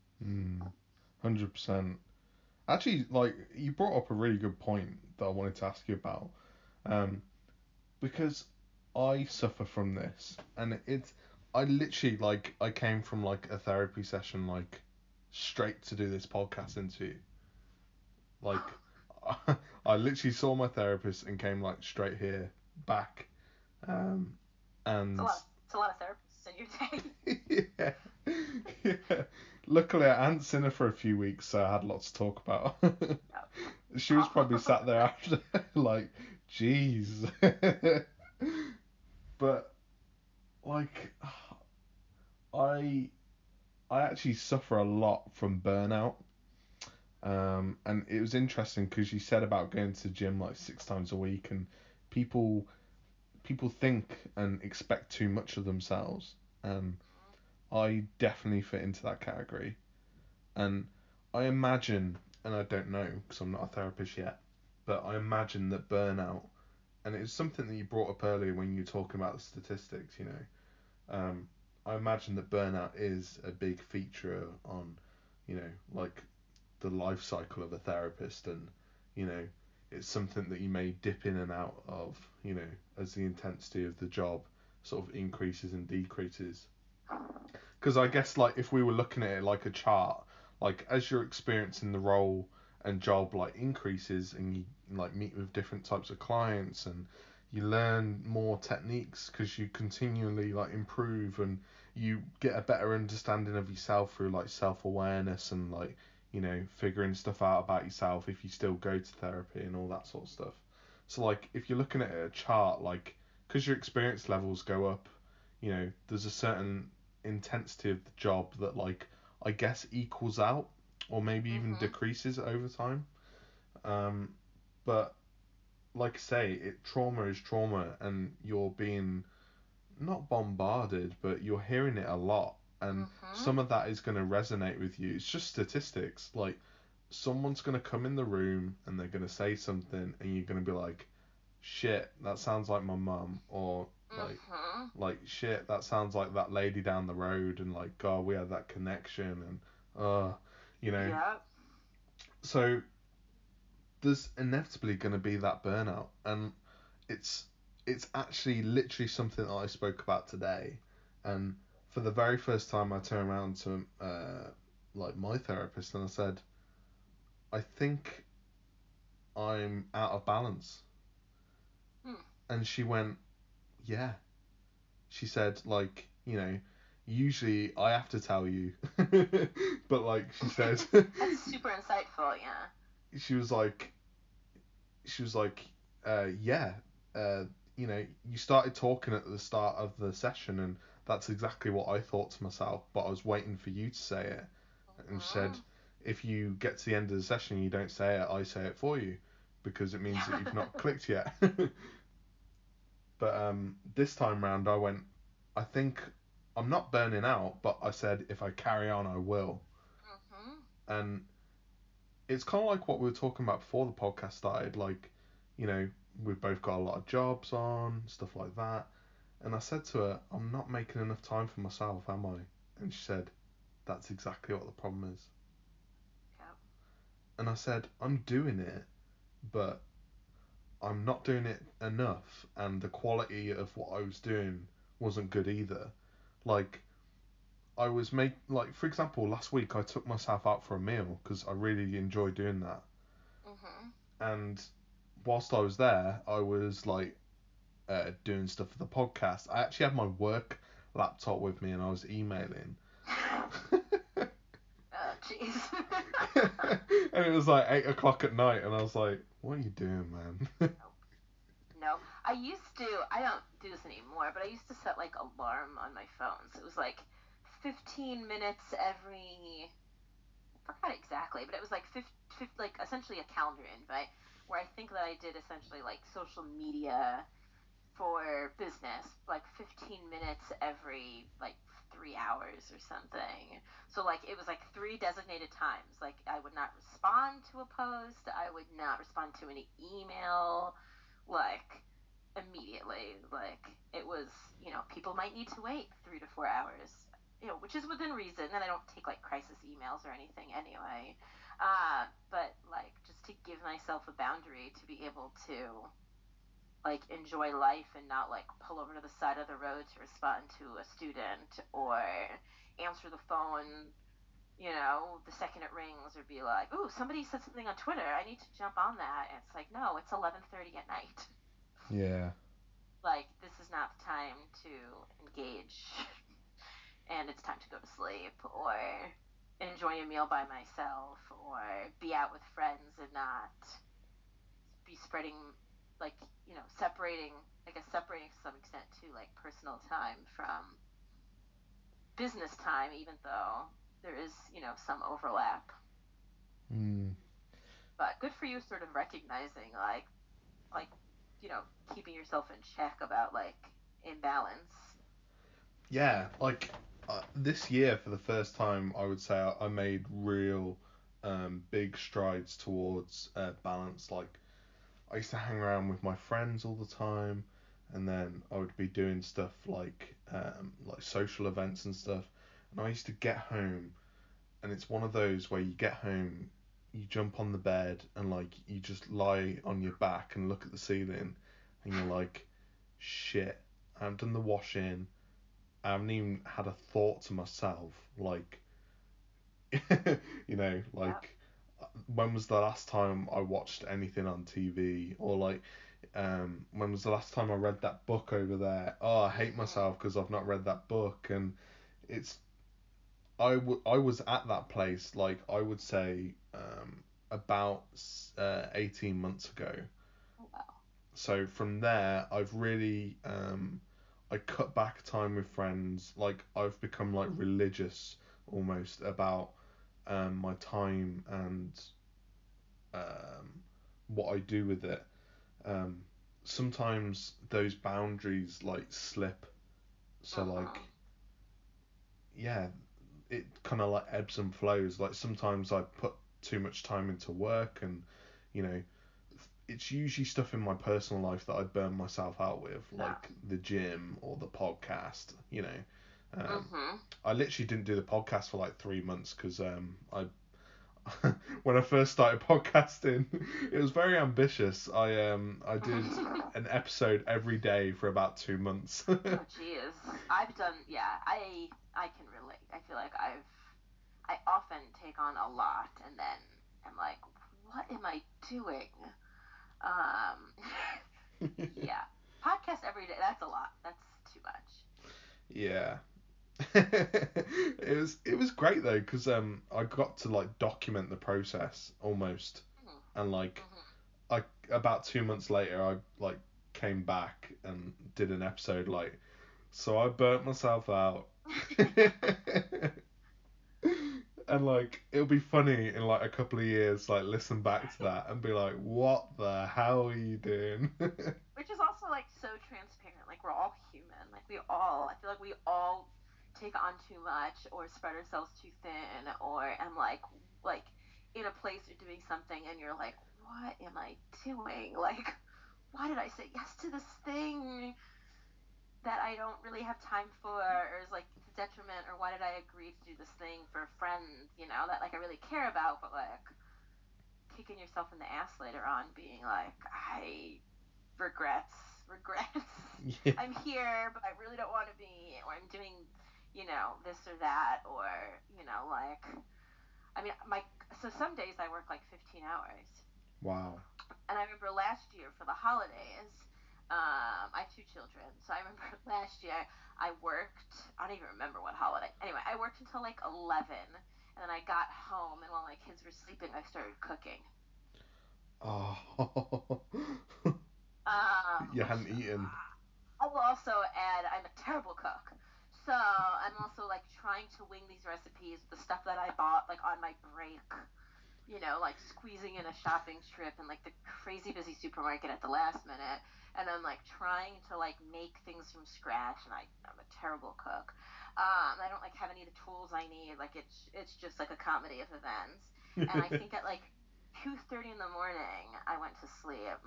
100%. Actually, like you brought up a really good point that I wanted to ask you about, because I suffer from this, and I literally like I came from like a therapy session like straight to do this podcast interview. Like I literally saw my therapist and came like straight here back, and It's a lot of therapists in your day. yeah, yeah. Luckily, I hadn't seen her for a few weeks, so I had lots to talk about. She was probably sat there after, like, jeez. But like, I I actually suffer a lot from burnout. And it was interesting because you said about going to the gym like 6 times a week, and people people think and expect too much of themselves, and I definitely fit into that category. And I imagine, and I don't know because I'm not a therapist yet, but I imagine that burnout, and it's something that you brought up earlier when you were talking about the statistics, I imagine that burnout is a big feature on, like the life cycle of a therapist, and, you know, it's something that you may dip in and out of, as the intensity of the job sort of increases and decreases. Because I guess like if we were looking at it like a chart, like as you're experiencing the role and job like increases, and you like meet with different types of clients, and you learn more techniques because you continually like improve, and you get a better understanding of yourself through like self-awareness, and like figuring stuff out about yourself if you still go to therapy and all that sort of stuff. So like if you're looking at a chart, like because your experience levels go up, there's a certain intensity of the job that like I guess equals out, or maybe even decreases over time. Um, but like I say, trauma is trauma, and you're being not bombarded, but you're hearing it a lot, and some of that is going to resonate with you. It's just statistics. Like someone's going to come in the room and they're going to say something, and you're going to be like, shit, that sounds like my mum, or like shit, that sounds like that lady down the road, and like God, we had that connection, and you know. Yeah. So there's inevitably going to be that burnout, and it's actually literally something that I spoke about today, and for the very first time I turned around to like my therapist and I said, I think I'm out of balance. Hmm. And she went, yeah. She said, like, you know, usually I have to tell you, but like she said, That's super insightful. Yeah. she was like, yeah, uh, you know, you started talking at the start of the session, and that's exactly what I thought to myself, but I was waiting for you to say it. And she said, Mm-hmm. if you get to the end of the session and you don't say it, I say it for you, because it means that you've not clicked yet. But this time round, I went, I think I'm not burning out, but I said if I carry on, I will. Mm-hmm. And it's kind of like what we were talking about before the podcast started. Like, you know, we've both got a lot of jobs on, stuff like that. And I said to her, I'm not making enough time for myself, am I? And she said, that's exactly what the problem is. Yep. And I said, I'm doing it, but I'm not doing it enough, and the quality of what I was doing wasn't good either. Like, for example, last week I took myself out for a meal because I really enjoy doing that. Mm-hmm. And whilst I was there, I was like doing stuff for the podcast. I actually had my work laptop with me and I was emailing. Oh, jeez. And it was like 8 o'clock at night, and I was like, "What are you doing, man?" No, I don't do this anymore, but I used to set like alarm on my phone. So it was like 15 minutes every, I forgot exactly, but it was like like essentially a calendar invite where I think that I did essentially like social media for business, like 15 minutes every like 3 hours or something. So like it was like three designated times. Like I would not respond to a post, I would not respond to any email, like immediately. Like it was, people might need to wait 3 to 4 hours. Which is within reason, and I don't take like crisis emails or anything anyway. But like just to give myself a boundary to be able to like enjoy life and not like pull over to the side of the road to respond to a student or answer the phone, the second it rings, or be like, "Ooh, somebody said something on Twitter. I need to jump on that." And it's like, "No, it's 11:30 at night." Yeah. Like this is not the time to engage and it's time to go to sleep or enjoy a meal by myself or be out with friends and not be spreading like separating, I guess, separating to some extent too, like personal time from business time, even though there is some overlap. Mm. But good for you, sort of recognizing like keeping yourself in check about like imbalance. Yeah, like this year for the first time, I would say I made real big strides towards balance. Like I used to hang around with my friends all the time, and then I would be doing stuff like social events and stuff. And I used to get home, and it's one of those where you get home, you jump on the bed, and like you just lie on your back and look at the ceiling, and you're like, shit, I haven't done the washing. I haven't even had a thought to myself, like, Yeah. like, when was the last time I watched anything on TV, or like, when was the last time I read that book over there? Oh, I hate Mm-hmm. myself because I've not read that book, and it's, I was at that place, like, I would say, about 18 months ago. Oh, wow. So from there, I've really, I cut back time with friends. Like I've become like religious almost about my time and um, what I do with it. Um, Sometimes those boundaries like slip. So like, Mm-hmm. yeah, it kind of like ebbs and flows. Like sometimes I put too much time into work, and you know, it's usually stuff in my personal life that I burn myself out with, Yeah. like the gym or the podcast. Um, Mm-hmm. I literally didn't do the podcast for like 3 months because I when I first started podcasting, it was very ambitious. I did an episode every day for about 2 months. Oh jeez, I've done I can relate. I feel like I often take on a lot and then I'm like, what am I doing? Um, yeah, podcast every day. That's a lot. That's too much. Yeah. It was great though, because I got to like document the process almost, Hmm. and like Hmm. I about 2 months later I like came back and did an episode like, so I burnt myself out. And like it'll be funny in like a couple of years, like listen back to that and be like, what the hell are you doing? Which is also like so transparent. Like we're all human. Like we all, I feel like we all take on too much or spread ourselves too thin or am like in a place or doing something and you're like, what am I doing? Like, why did I say yes to this thing that I don't really have time for, or is like it's a detriment, or why did I agree to do this thing for a friend, that like I really care about, but like kicking yourself in the ass later on, being like, I regrets. Yeah. I'm here, but I really don't want to be, or I'm doing, this or that, or like, I mean, so some days I work like 15 hours. Wow. And I remember last year for the holidays, I have two children, so I remember last year I worked. I don't even remember what holiday. Anyway, I worked until like 11, and then I got home, and while my kids were sleeping, I started cooking. Oh. You Which hadn't eaten. I will also add, I'm a terrible cook. So I'm also like trying to wing these recipes with the stuff that I bought like on my break, like squeezing in a shopping trip and like the crazy busy supermarket at the last minute. And I'm like trying to like make things from scratch, and I'm a terrible cook. I don't like have any of the tools I need. Like it's just like a comedy of events. And I think at like 2:30 in the morning, I went to sleep.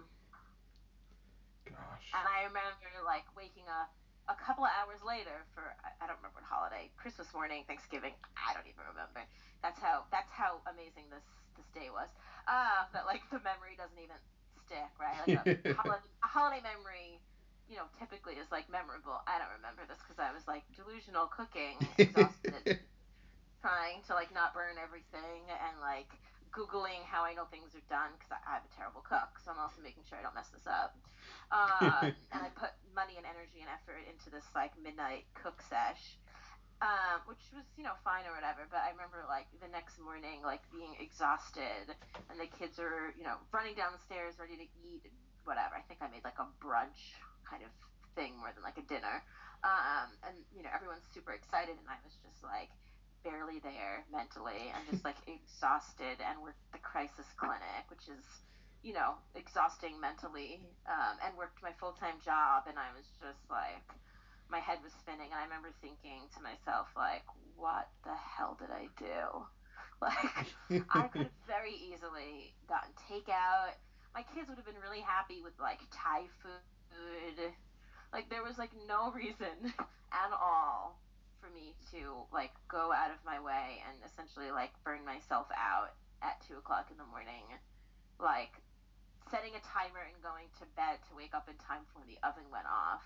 Gosh. And I remember like waking up a couple of hours later for I don't remember what holiday, Christmas morning, Thanksgiving, I don't even remember. That's how amazing this day was. That like the memory doesn't even stick, right? Like a holiday memory, typically is like memorable. I don't remember this because I was like delusional cooking, exhausted, trying to like not burn everything and like googling how I know things are done because I'm a terrible cook, so I'm also making sure I don't mess this up. And I put money and energy and effort into this like midnight cook sesh, which was fine or whatever. But I remember like the next morning like being exhausted, and the kids are running down the stairs ready to eat and whatever. I think I made like a brunch kind of thing more than like a dinner. And everyone's super excited, and I was just like barely there mentally and just like exhausted, and worked the crisis clinic, which is exhausting mentally, and worked my full-time job, and I was just like my head was spinning, and I remember thinking to myself like, what the hell did I do? Like I could have very easily gotten takeout. My kids would have been really happy with like Thai food. Like there was like no reason at all for me to like go out of my way and essentially like burn myself out at 2 o'clock in the morning, like setting a timer and going to bed to wake up in time for when the oven went off.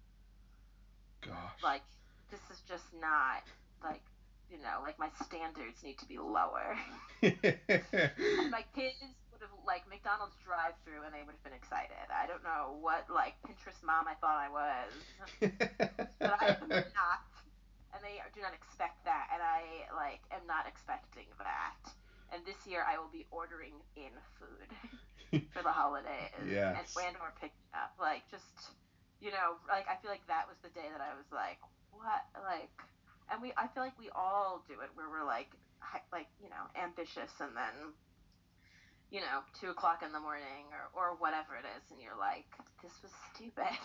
Gosh. Like this is just not like like my standards need to be lower. And my kids would have like McDonald's drive-through and they would have been excited. I don't know what like Pinterest mom I thought I was, but I am not, and they do not expect that, and I like am not expecting that. And this year I will be ordering in food for the holidays, and Yes. or picking up, like just like I feel like that was the day that I was like, what, like, and I feel like we all do it where we're like like ambitious, and then 2 o'clock in the morning or whatever it is, and you're like, this was stupid.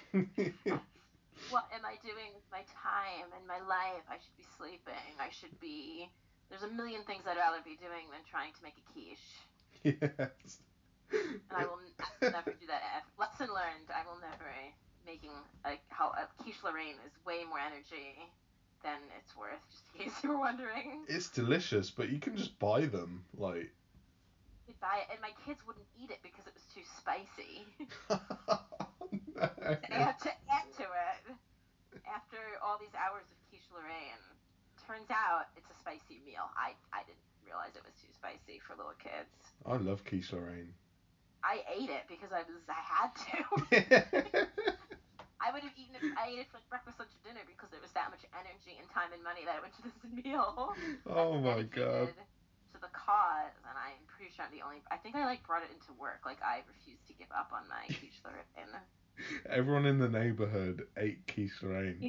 What am I doing with my time and my life? I should be sleeping. I should be. There's a million things I'd rather be doing than trying to make a quiche. Yes. And I will never do that. Lesson learned. I will never making a quiche Lorraine is way more energy then it's worth, just in case you were wondering. It's delicious, but you can just buy them, like. You'd buy it, and my kids wouldn't eat it because it was too spicy. No. To add to it, after all these hours of quiche Lorraine, turns out it's a spicy meal. I didn't realize it was too spicy for little kids. I love quiche Lorraine. I ate it because I had to. I would have eaten it. I ate it for breakfast, lunch, and dinner because there was that much energy and time and money that I went to this meal. Oh my god. To the cause, and I'm pretty sure I'm the only. I think I brought it into work. I refused to give up on my quiche Lorraine. Everyone in the neighborhood ate quiche Lorraine.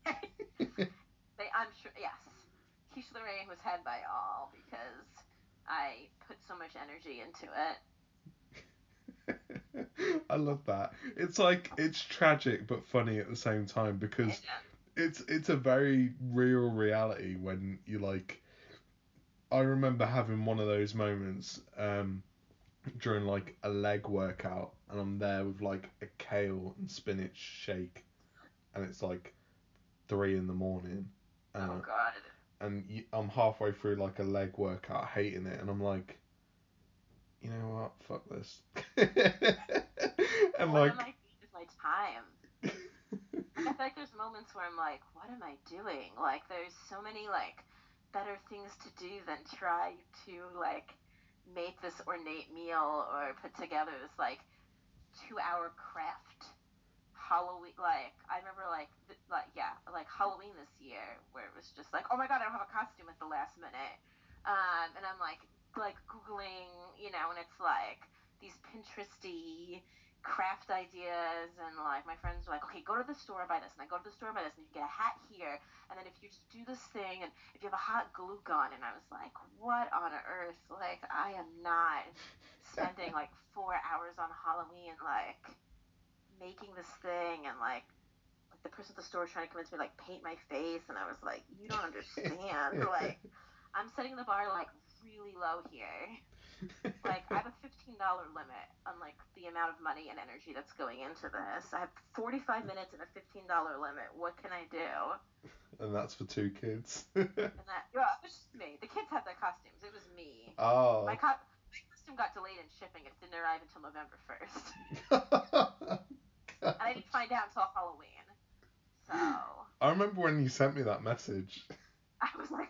I'm sure, yes. Quiche Lorraine was had by all because I put so much energy into it. I love that. It's tragic but funny at the same time because it's a very real reality when you I remember having one of those moments during a leg workout, and I'm there with a kale and spinach shake, and it's 3 in the morning. Oh god. And I'm halfway through a leg workout, hating it, and I'm like, you know what? Fuck this. And what am I doing with my time? I feel like there's moments where I'm like, what am I doing? There's so many better things to do than try to make this ornate meal or put together this 2-hour craft Halloween. I remember Halloween this year where it was just oh my god, I don't have a costume at the last minute, and I'm googling, and it's these Pinteresty craft ideas, and my friends were okay, go to the store, buy this, and I go to the store, buy this, and you get a hat here, and then if you just do this thing, and if you have a hot glue gun, and I was like, what on earth? I am not spending 4 hours on Halloween making this thing, and the person at the store was trying to convince me paint my face, and I was like, you don't understand. I'm setting the bar really low here. I have a $15 limit on the amount of money and energy that's going into this. I have 45 minutes and a $15 limit. What can I do? And that's for 2 kids. It was just me. The kids had their costumes. It was me. Oh. My costume got delayed in shipping. It didn't arrive until November 1st. And I didn't find out until Halloween. So. I remember when you sent me that message. I was like.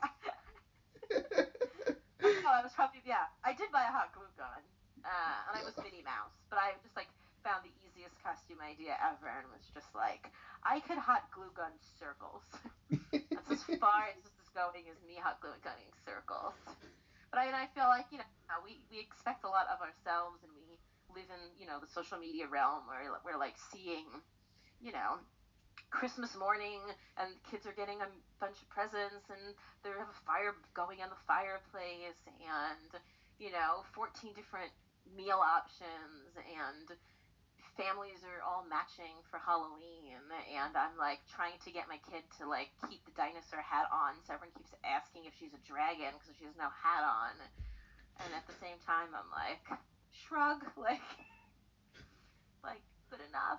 I was probably, I did buy a hot glue gun, and I was Minnie Mouse, but I just found the easiest costume idea ever, and was just I could hot glue gun circles. That's as far as this is going, as me hot glue gunning circles. But I feel we expect a lot of ourselves, and we live in the social media realm where we're seeing Christmas morning, and kids are getting a bunch of presents, and they have a fire going on the fireplace, and 14 different meal options, and families are all matching for Halloween, and I'm trying to get my kid to keep the dinosaur hat on, so everyone keeps asking if she's a dragon because she has no hat on, and at the same time I'm shrug, good enough,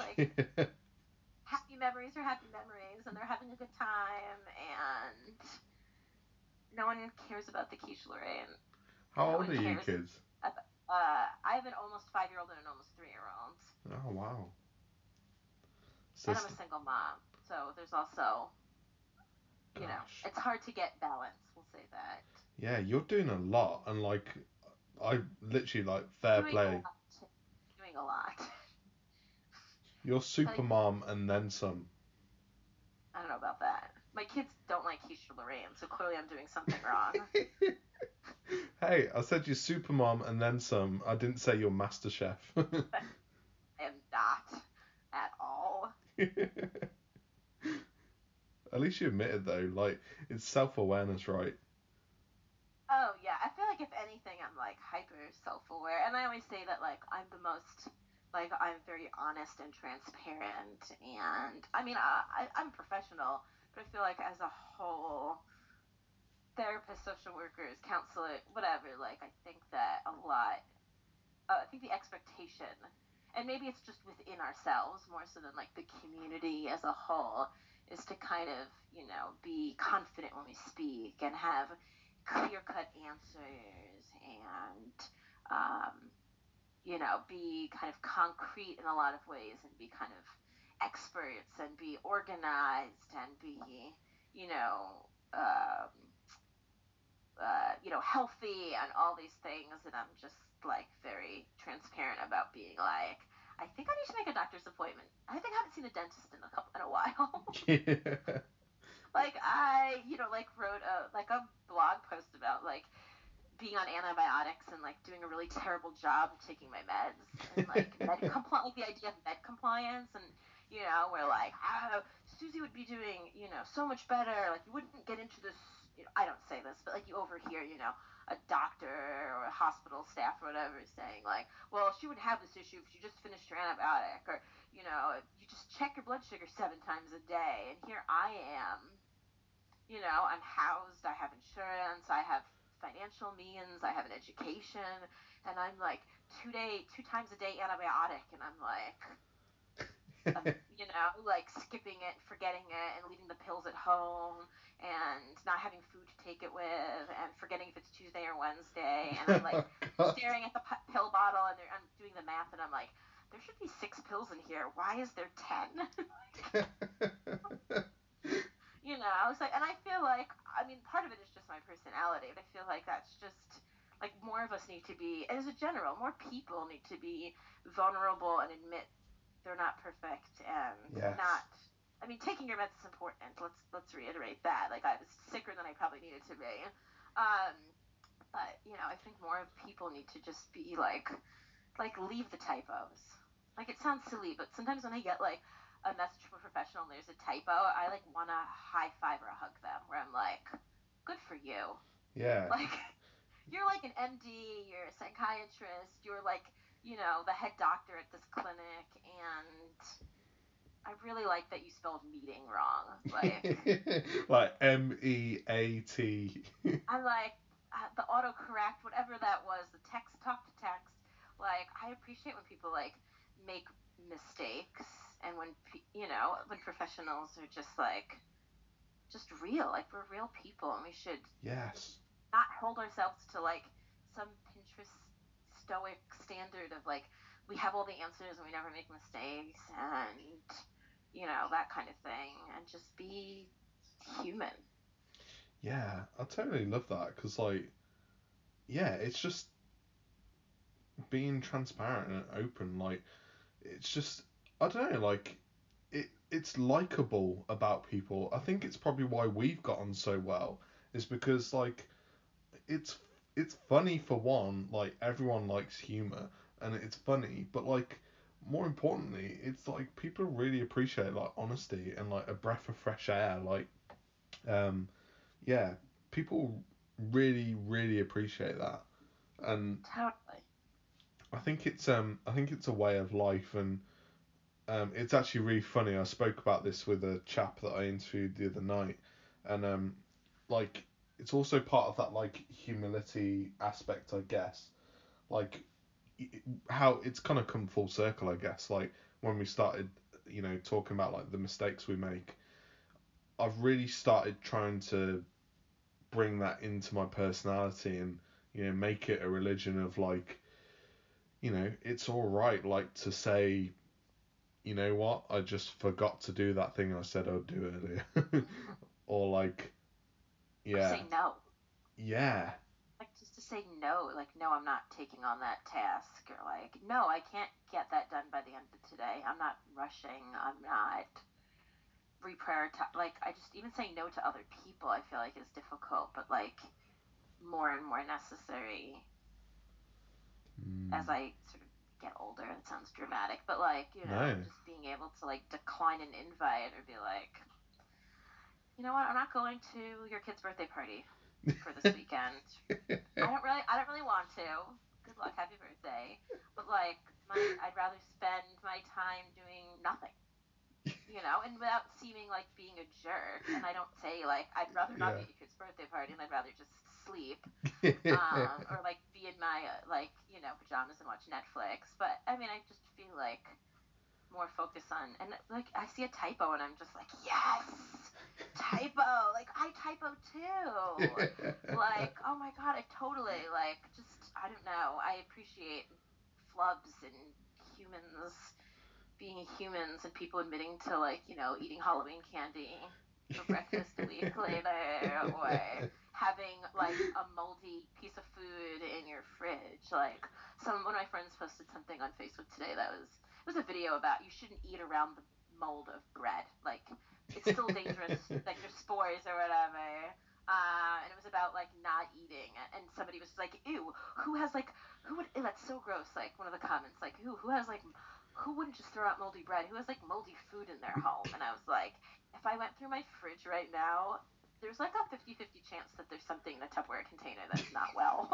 happy memories are happy memories, and they're having a good time, and no one cares about the quiche Lorraine. How old are you kids? I have an almost 5-year-old and an almost 3-year-old. Oh wow. And I'm a single mom, so there's also, it's hard to get balance. We'll say that. Yeah, you're doing a lot, and I literally fair play. Doing a lot. You're super mom and then some. I don't know about that. My kids don't like quiche Lorraine, so clearly I'm doing something wrong. Hey, I said you're super mom and then some. I didn't say you're master chef. I am not at all. At least you admit it though. It's self-awareness, right? Oh yeah, I feel if anything, I'm hyper self-aware, and I always say that I'm the most I'm very honest and transparent, and I mean I'm professional, but I feel as a whole, therapists, social workers, counselors, whatever, I think that a lot, I think the expectation, and maybe it's just within ourselves more so than the community as a whole, is to kind of, be confident when we speak and have clear-cut answers and, um, be kind of concrete in a lot of ways and be kind of experts and be organized and be, you know, um, healthy and all these things. And I'm just like very transparent about being like, I think I need to make a doctor's appointment. I think I haven't seen a dentist in a while. Yeah. Like I, wrote a blog post about like being on antibiotics and like doing a really terrible job of taking my meds and like like the idea of med compliance and where like Susie would be doing so much better, like you wouldn't get into this, I don't say this, but like you overhear a doctor or a hospital staff or whatever saying like, well, she would have this issue if she just finished her antibiotic, or you just check your blood sugar 7 times a day. And here I am, I'm housed, I have insurance, I have financial means, I have an education, and I'm like 2 times a day antibiotic, and I'm like, like skipping it, forgetting it, and leaving the pills at home, and not having food to take it with, and forgetting if it's Tuesday or Wednesday, and I'm like God. staring at the pill bottle, and I'm doing the math, and I'm like, there should be 6 pills in here. Why is there 10? It's like, and I feel like, I mean, part of it is just my personality, but I feel like that's just like more of us need to be, as a general, more people need to be vulnerable and admit they're not perfect and Yes. not. I mean, taking your meds is important. Let's reiterate that. Like, I was sicker than I probably needed to be, um, but I think more of people need to just be like leave the typos. Like it sounds silly, but sometimes when I get like a message from a professional and there's a typo, I like want to high five or hug them. Where I'm like, good for you. Yeah. Like you're like an MD, you're a psychiatrist, you're like the head doctor at this clinic, and I really like that you spelled meeting wrong. Like Like MEAT. I'm like the autocorrect, whatever that was, the text talk to text. Like I appreciate when people like make mistakes, and when when professionals are just real. Like we're real people, and we should Yes. not hold ourselves to like some Pinterest stoic standard of like we have all the answers and we never make mistakes and that kind of thing, and just be human. Yeah, I totally love that because, like, yeah, it's just being transparent and open. Like, it's just, I don't know, like, it's likable about people. I think it's probably why we've gotten so well, is because, like, it's it's funny for one, like, everyone likes humor, and it's funny, but, like, more importantly, it's like people really appreciate, like, honesty and, like, a breath of fresh air. Like, um, yeah, people really, really appreciate that. And Totally. I think it's a way of life, and it's actually really funny. I spoke about this with a chap that I interviewed the other night, and like it's also part of that like humility aspect, I guess. Like how it's kind of come full circle, I guess. Like when we started, talking about like the mistakes we make, I've really started trying to bring that into my personality and make it a religion of like it's all right like to say, you know what, I just forgot to do that thing I said I'd do earlier. Or like, Or yeah, say no. yeah, Like just to say no, like no, I'm not taking on that task, or like no, I can't get that done by the end of today. I'm not rushing. I'm not reprioritize. Like I just even saying no to other people, I feel like is difficult, but like more and more necessary as mm, I sort of get older. It sounds dramatic, but like no. just being able to like decline an invite or be like, you know what, I'm not going to your kid's birthday party for this weekend. I don't really want to. Good luck, happy birthday. But like I'd rather spend my time doing nothing, and without seeming like being a jerk. And I don't say like I'd rather not Yeah. be at your kid's birthday party and I'd rather just sleep, or like be in my pajamas and watch Netflix. But I mean, I just feel like more focus on, and like I see a typo and I'm just like, yes, typo, like I typo too. Like, oh my god, I totally like just I don't know. I appreciate flubs and humans being humans and people admitting to like, eating Halloween candy for breakfast a week later or having like a moldy piece of food in your fridge. Like one of my friends posted something on Facebook today that it was a video about you shouldn't eat around the mold of bread. Like it's still dangerous, like there's spores or whatever. And it was about like not eating, and somebody was like, "Ew, who would? Ew, that's so gross." Like one of the comments, like, who has like who wouldn't just throw out moldy bread? Who has like moldy food in their home?" And I was like, if I went through my fridge right now, there's like a 50-50 chance that there's something in a Tupperware container that's not well.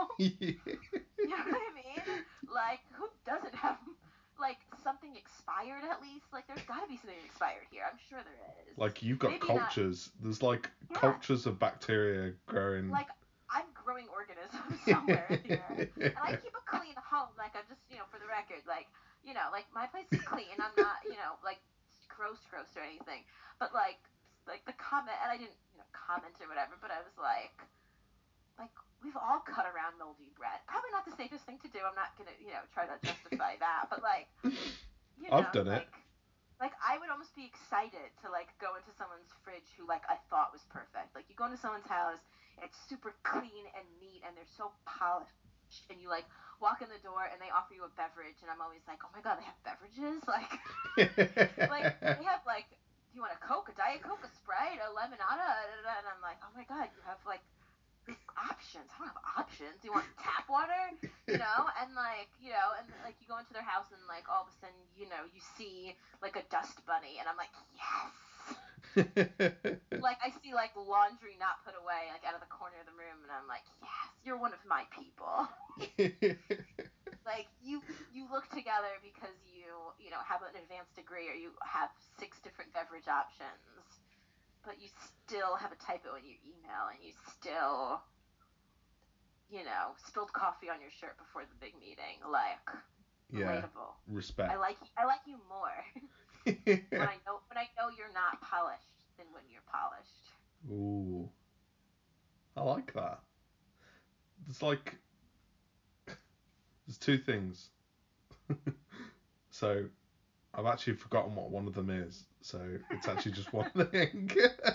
You know what I mean? Like, who doesn't have like something expired at least? Like, there's got to be something expired here. I'm sure there is. Like you've got Maybe not. cultures. There's like Yeah. cultures of bacteria growing. Like, I'm growing organisms somewhere in here. And I keep a clean home. Like, I'm just, for the record, like, like my place is clean. I'm not, like gross or anything. But like the comment, and I didn't, comment or whatever, but I was like we've all cut around moldy bread. Probably not the safest thing to do. I'm not gonna, try to justify that. But like, I've done it. Like I would almost be excited to like go into someone's fridge who like I thought was perfect. Like you go into someone's house, it's super clean and neat, and they're so polished, and you like walk in the door and they offer you a beverage, and I'm always like, oh my god, they have beverages, like, like they have like, do you want a Coke, a Diet Coke, a Sprite, a Lemonada, and I'm like, oh my god, you have like options. I don't have options. You want tap water? And like, and like you go into their house and like all of a sudden, you see like a dust bunny and I'm like, yes. Like I see like laundry not put away like out of the corner of the room and I'm like, yes, you're one of my people. Like you look together because you have an advanced degree or you have 6 different beverage options, but you still have a typo in your email and you still spilled coffee on your shirt before the big meeting. Like, relatable. Respect. I like you more when I know you're not polished than when you're polished. Ooh, I like that. There's 2 things. So I've actually forgotten what one of them is. So it's actually just one thing.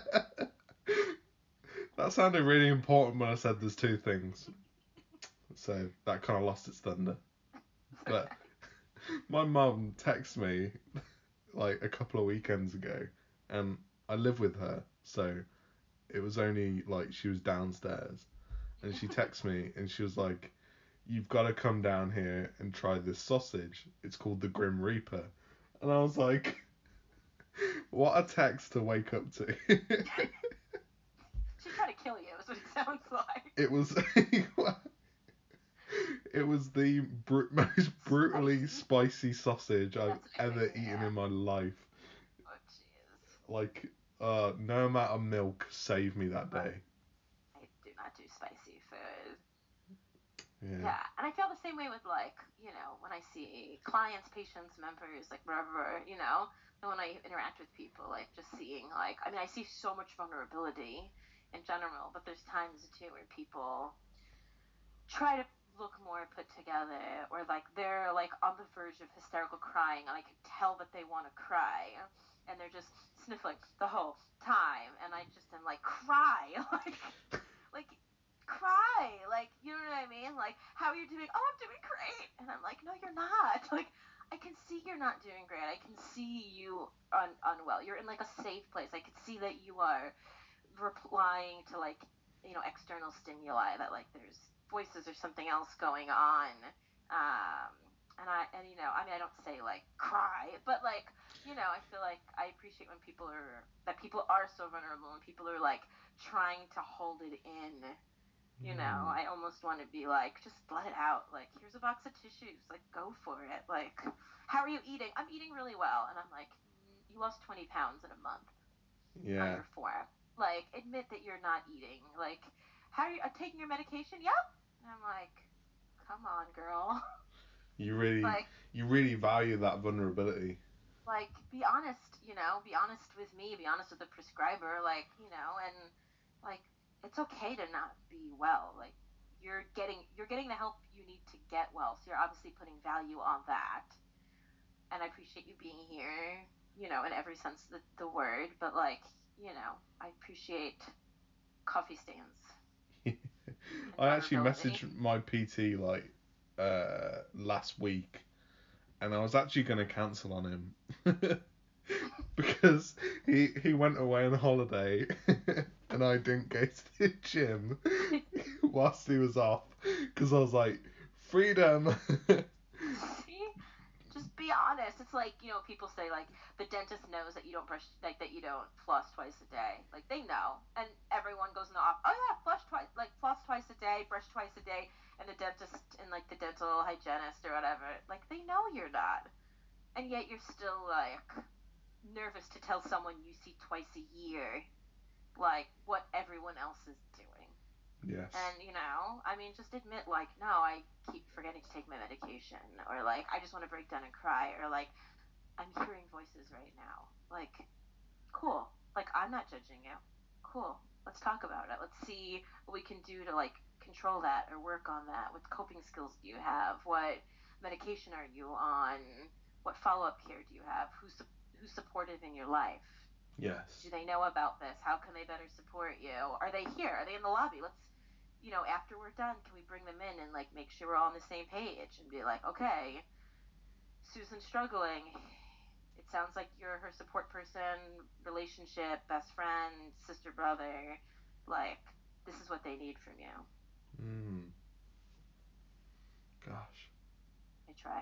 That sounded really important when I said there's 2 things. So that kind of lost its thunder. But my mum texted me like a couple of weekends ago, and I live with her, so it was only like she was downstairs, and she texted me and she was like, "You've got to come down here and try this sausage. It's called the Grim Reaper." And I was like, what a text to wake up to. She's trying to kill you, is what it sounds like. It was it was the most brutally spicy sausage I've ever eaten in my life. Oh jeez. Like, no amount of milk saved me that day. I do not do spicy food. Yeah, and I feel the same way with like, when I see clients, patients, members, like wherever, and when I interact with people, like just seeing like, I mean, I see so much vulnerability in general, but there's times too where people try to look more put together or like they're like on the verge of hysterical crying and I can tell that they want to cry and they're just sniffling the whole time and I just am like, cry. like cry, like, you know what I mean? Like, how are you doing? Oh, I'm doing great. And I'm like, no, you're not. Like, I can see you're not doing great. I can see you unwell. You're in like a safe place. I can see that you are replying to like, external stimuli, that like there's voices or something else going on. Um, and I mean, I don't say like cry, but like, I feel like I appreciate when people are so vulnerable and people are like trying to hold it in. I almost want to be like, just let it out. Like, here's a box of tissues. Like, go for it. Like, how are you eating? I'm eating really well. And I'm like, you lost 20 pounds in a month on your form. Like, admit that you're not eating. Like, how are you taking your medication? Yep. And I'm like, come on, girl. You really value that vulnerability. like, be honest, be honest with me, be honest with the prescriber, like, and like, it's okay to not be well. Like, you're getting the help you need to get well. So you're obviously putting value on that. And I appreciate you being here, in every sense of the word, but like, I appreciate coffee stains and I actually vulnerability. messaged my PT like last week, and I was actually going to cancel on him because he went away on holiday and I didn't go to the gym whilst he was off because I was like, freedom. See? Just be honest. It's like, people say like the dentist knows that you don't brush, like that you don't floss twice a day. Like they know. And everyone goes in the office, oh yeah, floss twice a day, brush twice a day, and the dentist and like the dental hygienist or whatever, like they know you're not. And yet you're still like nervous to tell someone you see twice a year like what everyone else is doing. Yes. And I mean, just admit like, no, I keep forgetting to take my medication, or like I just want to break down and cry, or like I'm hearing voices right now. Like, cool. Like I'm not judging you. Cool. Let's talk about it. Let's see what we can do to like control that or work on that. What coping skills do you have? What medication are you on? What follow-up care do you have? Who's supportive in your life? Yes. Do they know about this? How can they better support you? Are they here? Are they in the lobby? Let's, after we're done, can we bring them in and like make sure we're all on the same page and be like, okay, Susan's struggling. It sounds like you're her support person, relationship, best friend, sister, brother. Like, this is what they need from you. Mm, gosh. I try.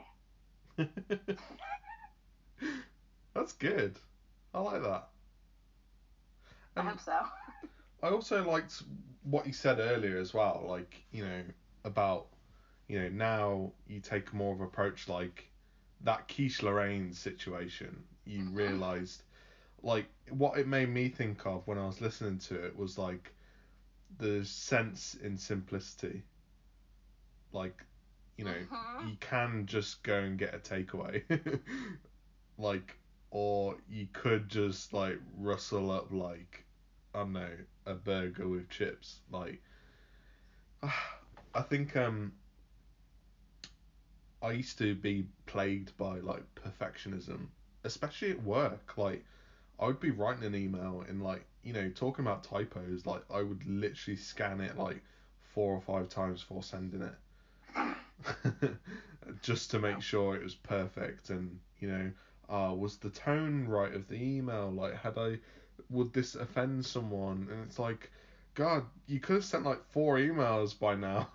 That's good. I like that. I And hope so. I also liked what you said earlier as well, like, about, now you take more of an approach like that Quiche Lorraine situation. You Mm-hmm. realised, like, what it made me think of when I was listening to it was like the sense in simplicity. Like, Mm-hmm. you can just go and get a takeaway. Like, or you could just like rustle up like, I don't know, a burger with chips. Like, I think I used to be plagued by like perfectionism, especially at work. Like, I would be writing an email and like, talking about typos, like I would literally scan it like 4 or 5 times before sending it. Just to make No. sure it was perfect, and was the tone right of the email? Like, would this offend someone? And it's like, God, you could have sent like 4 emails by now.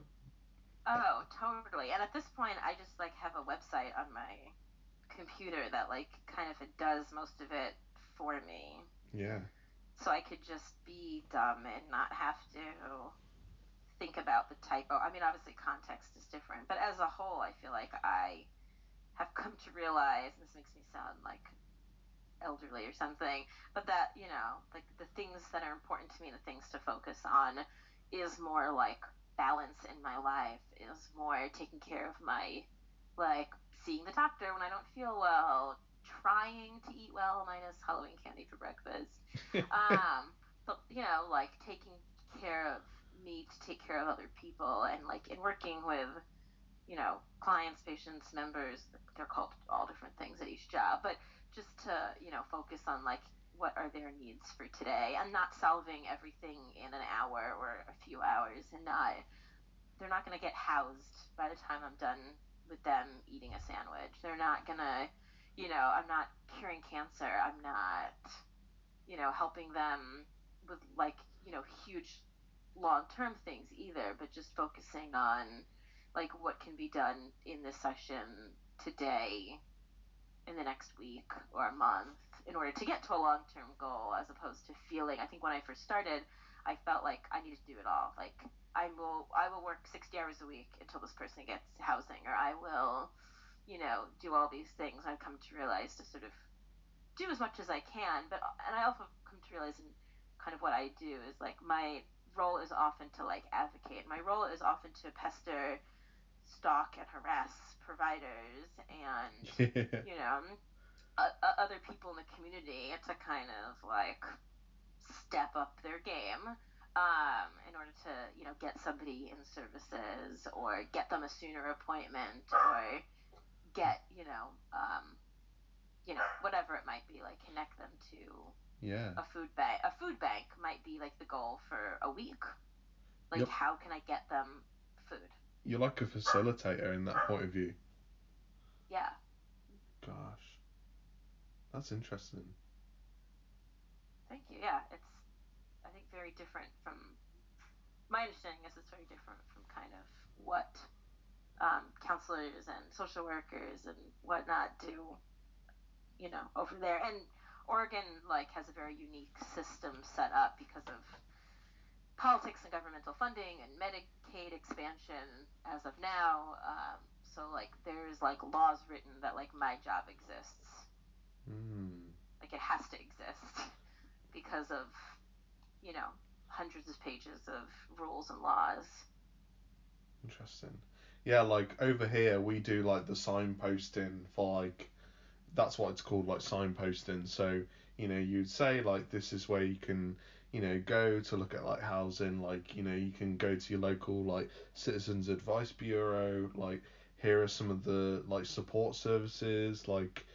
Oh, totally. And at this point, I just like have a website on my computer that like kind of does most of it for me. Yeah. So I could just be dumb and not have to think about the typo. I mean, obviously context is different, but as a whole, I feel like I have come to realize, and this makes me sound like elderly or something, but that, like the things that are important to me, the things to focus on is more like balance in my life, is more taking care of my, like, seeing the doctor when I don't feel well, trying to eat well, minus Halloween candy for breakfast. But, like taking care of me to take care of other people, and like in working with, clients, patients, members, they're called all different things at each job, but just to, focus on like what are their needs for today, and not solving everything in an hour or a few hours, and not, they're not going to get housed by the time I'm done with them eating a sandwich. They're not going to, I'm not curing cancer. I'm not, helping them with like, huge long term things either, but just focusing on like what can be done in this session today, in the next week or a month, in order to get to a long term goal, as opposed to feeling, I think when I first started, I felt like I needed to do it all. Like I will work 60 hours a week until this person gets housing, or I will, do all these things. I've come to realize to sort of do as much as I can, but and I also come to realize in kind of what I do is like my role is often to like advocate. My role is often to pester, stalk, and harass providers, and Yeah. you know other people in the community to kind of like step up their game in order to get somebody in services or get them a sooner appointment or get whatever it might be, like connect them to Yeah. a food bank. A food bank might be like the goal for a week. Like, Yep. how can I get them food? You're like a facilitator in that point of view. Yeah. Gosh, that's interesting. Thank you. Yeah, it's, I think, very different from my understanding is it's very different from kind of what counselors and social workers and whatnot do, over there. And Oregon like has a very unique system set up because of politics and governmental funding and Medicaid expansion as of now. So like there's like laws written that like my job exists. Hmm. Like it has to exist because of you know hundreds of pages of rules and laws. Interesting. Yeah, like over here we do like the signposting for like that's what it's called, like signposting. So you'd say like this is where you can go to look at like housing, like you can go to your local like citizens advice bureau, like here are some of the like support services, like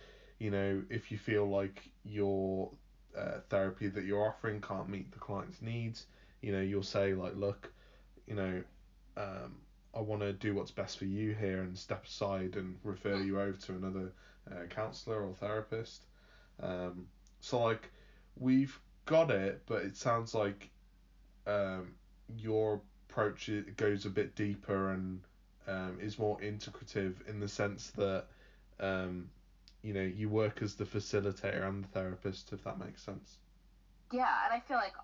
if you feel like your therapy that you're offering can't meet the client's needs, you'll say like look, you know um, I want to do what's best for you here and step aside and refer Mm. you over to another counselor or therapist. Um, so like we've got it, but it sounds like um, your approach goes a bit deeper and is more integrative in the sense that um, you work as the facilitator and the therapist, if that makes sense. Yeah, and I feel like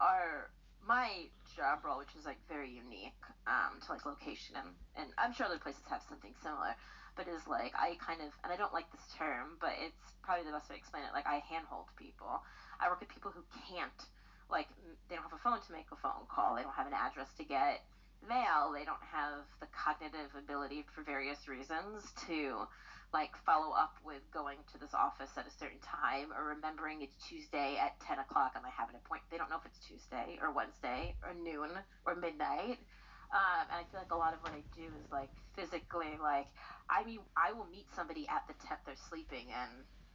my job role, which is like very unique to like location, and I'm sure other places have something similar, but is like I kind of, and I don't like this term, but it's probably the best way to explain it. Like I handhold people. I work with people who can't, like they don't have a phone to make a phone call. They don't have an address to get mail. They don't have the cognitive ability for various reasons to like follow up with going to this office at a certain time or remembering it's Tuesday at 10 o'clock and I have an appointment. They don't know if it's Tuesday or Wednesday or noon or midnight. And I feel like a lot of what I do is like physically, like, I mean, I will meet somebody at the tent they're sleeping in,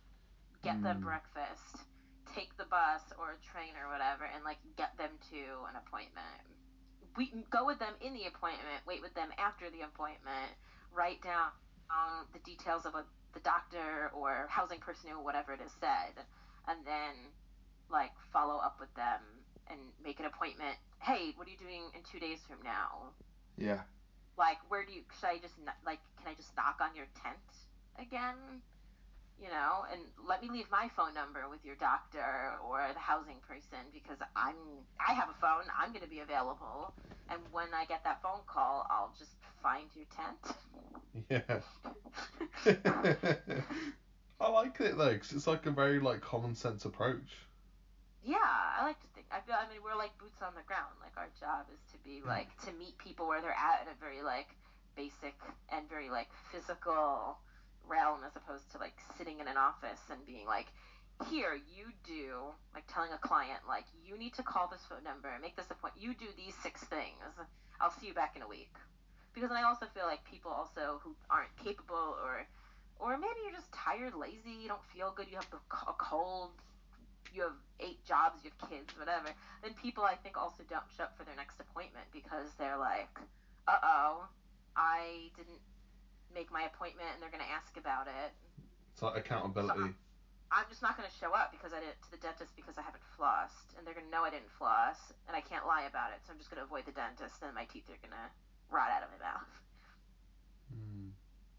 get them Mm. breakfast, take the bus or a train or whatever, and like get them to an appointment. We go with them in the appointment, wait with them after the appointment, write down the details of what the doctor or housing person or whatever it is said, and then like follow up with them and make an appointment. Hey, what are you doing in 2 days from now? Yeah. Like, where do you? Should I just like? Can I just knock on your tent again? And let me leave my phone number with your doctor or the housing person because I have a phone. I'm going to be available, and when I get that phone call, I'll just find your tent. Yeah. I like it though, 'cause it's like a very like common sense approach. Yeah, I like to think. I mean, we're like boots on the ground. Like our job is to be like to meet people where they're at in a very like basic and very like physical realm, as opposed to like sitting in an office and being like, here you do like telling a client like you need to call this phone number, make this appointment. You do these 6 things. I'll see you back in a week. Because then I also feel like people also who aren't capable or maybe you're just tired, lazy, you don't feel good, you have a cold, you have 8 jobs, you have kids, whatever, then people I think also don't show up for their next appointment because they're like, uh-oh, I didn't make my appointment and they're going to ask about it. It's like So accountability. I'm just not going to show up because I didn't to the dentist because I haven't flossed and they're going to know I didn't floss and I can't lie about it. So I'm just going to avoid the dentist and my teeth are going to rot out of my mouth. Hmm.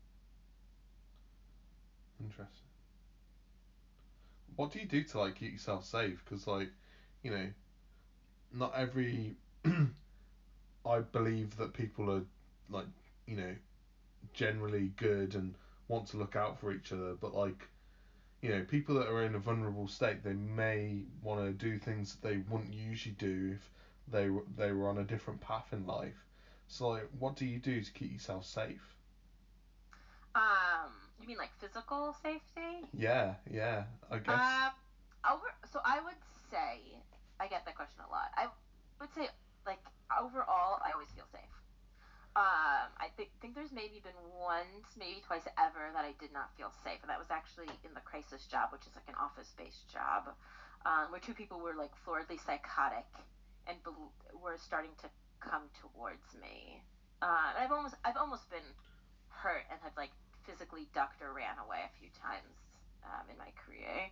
Interesting. What do you do to like keep yourself safe? Because like, you know, not every. I believe that people are like, you know, generally good and want to look out for each other, but like, people that are in a vulnerable state, they may want to do things that they wouldn't usually do if they were on a different path in life. So like, what do you do to keep yourself safe? You mean like physical safety? Yeah, I guess. Um, so I would say I get that question a lot. I would say like overall, I always feel safe. I think there's maybe been once, maybe twice ever that I did not feel safe, and that was actually in the crisis job, which is like an office-based job, where two people were like floridly psychotic and were starting to come towards me. And I've almost been hurt and had like physically ducked or ran away a few times in my career.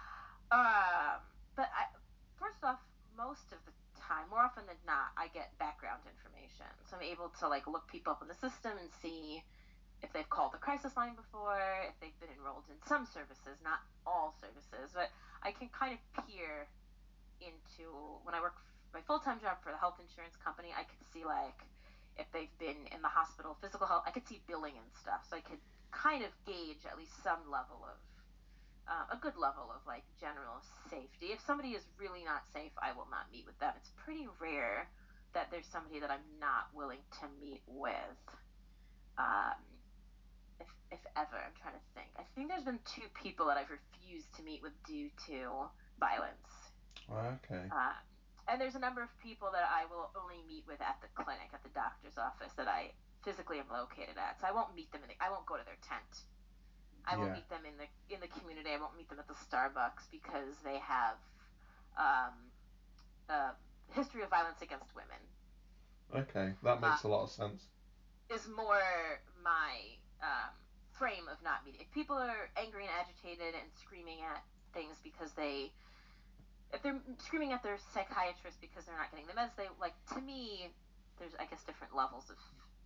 Um, but first off, most of the time, more often than not, I get background information. So I'm able to like look people up in the system and see if they've called the crisis line before, if they've been enrolled in some services, not all services, but I can kind of peer into when I work my full-time job for the health insurance company. I could see like if they've been in the hospital, physical health. I could see billing and stuff, so I could kind of gauge at least some level of a good level of like general safety. If somebody is really not safe, I will not meet with them. It's pretty rare that there's somebody that I'm not willing to meet with. Um, if ever, I'm trying to think. I think there's been two people that I've refused to meet with due to violence. Okay. Um, and there's a number of people that I will only meet with at the clinic, at the doctor's office that I physically am located at. So I won't meet them I won't go to their tent. I won't Yeah. meet them in the community. I won't meet them at the Starbucks because they have um, a history of violence against women. Okay, that Uh, makes a lot of sense. is more my frame of not meeting. If people are angry and agitated and screaming at things because if they're screaming at their psychiatrist because they're not getting the meds, they like to me. There's I guess different levels of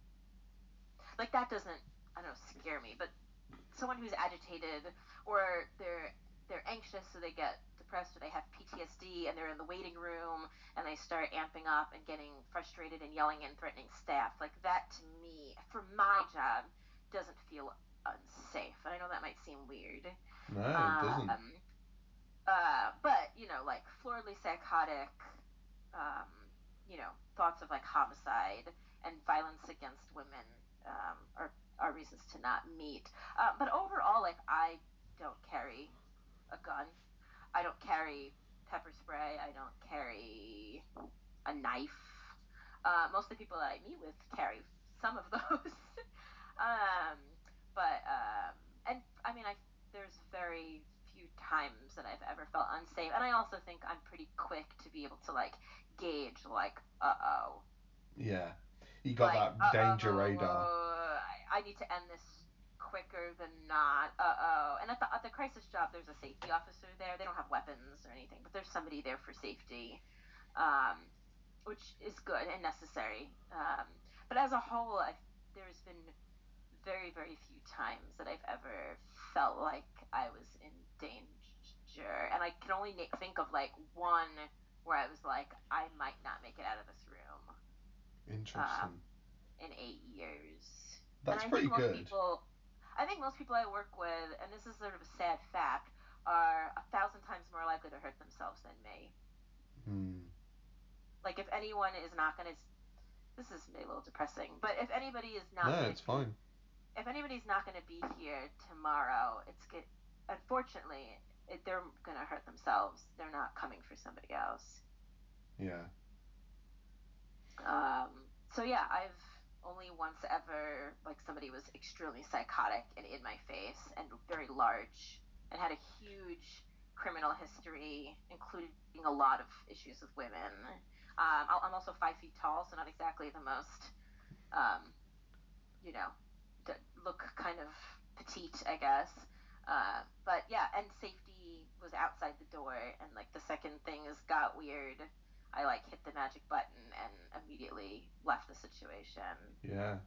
like that doesn't I don't know scare me, but someone who's agitated or they're anxious, so they get depressed or they have PTSD and they're in the waiting room and they start amping up and getting frustrated and yelling and threatening staff, like that to me for my job doesn't feel unsafe. And I know that might seem weird. No, it doesn't. um, but like floridly psychotic, um, thoughts of like homicide and violence against women are reasons to not meet. But overall, like I don't carry a gun. I don't carry pepper spray. I don't carry a knife. Most of the people that I meet with carry some of those. um, and I mean, there's very few times that I've ever felt unsafe, and I also think I'm pretty quick to be able to like gauge like, Yeah. You got like that danger radar. I need to end this quicker than not. And at the crisis job, there's a safety officer there. They don't have weapons or anything, but there's somebody there for safety, um, which is good and necessary. But as a whole, there's been very, very few times that I've ever felt like I was in danger. And I can only think of like one where I was like, I might not make it out of this room um, Interesting. in 8 years. And That's pretty good. I think most people I work with, and this is sort of a sad fact, are 1,000 times more likely to hurt themselves than me. Hmm. Like if anyone is not going to, this is maybe a little depressing, but if anybody is not No, going to it's be fine. if anybody's not going to be here tomorrow, unfortunately, they're going to hurt themselves. They're not coming for somebody else. Yeah. So yeah, I've only once ever like somebody was extremely psychotic and in my face and very large and had a huge criminal history, including a lot of issues with women. I'm also 5 feet tall, so not exactly the most um, you know, look kind of petite, I guess. But yeah, and safety was outside the door, and like the second things got weird, I like hit the magic button and immediately left the situation. Yeah.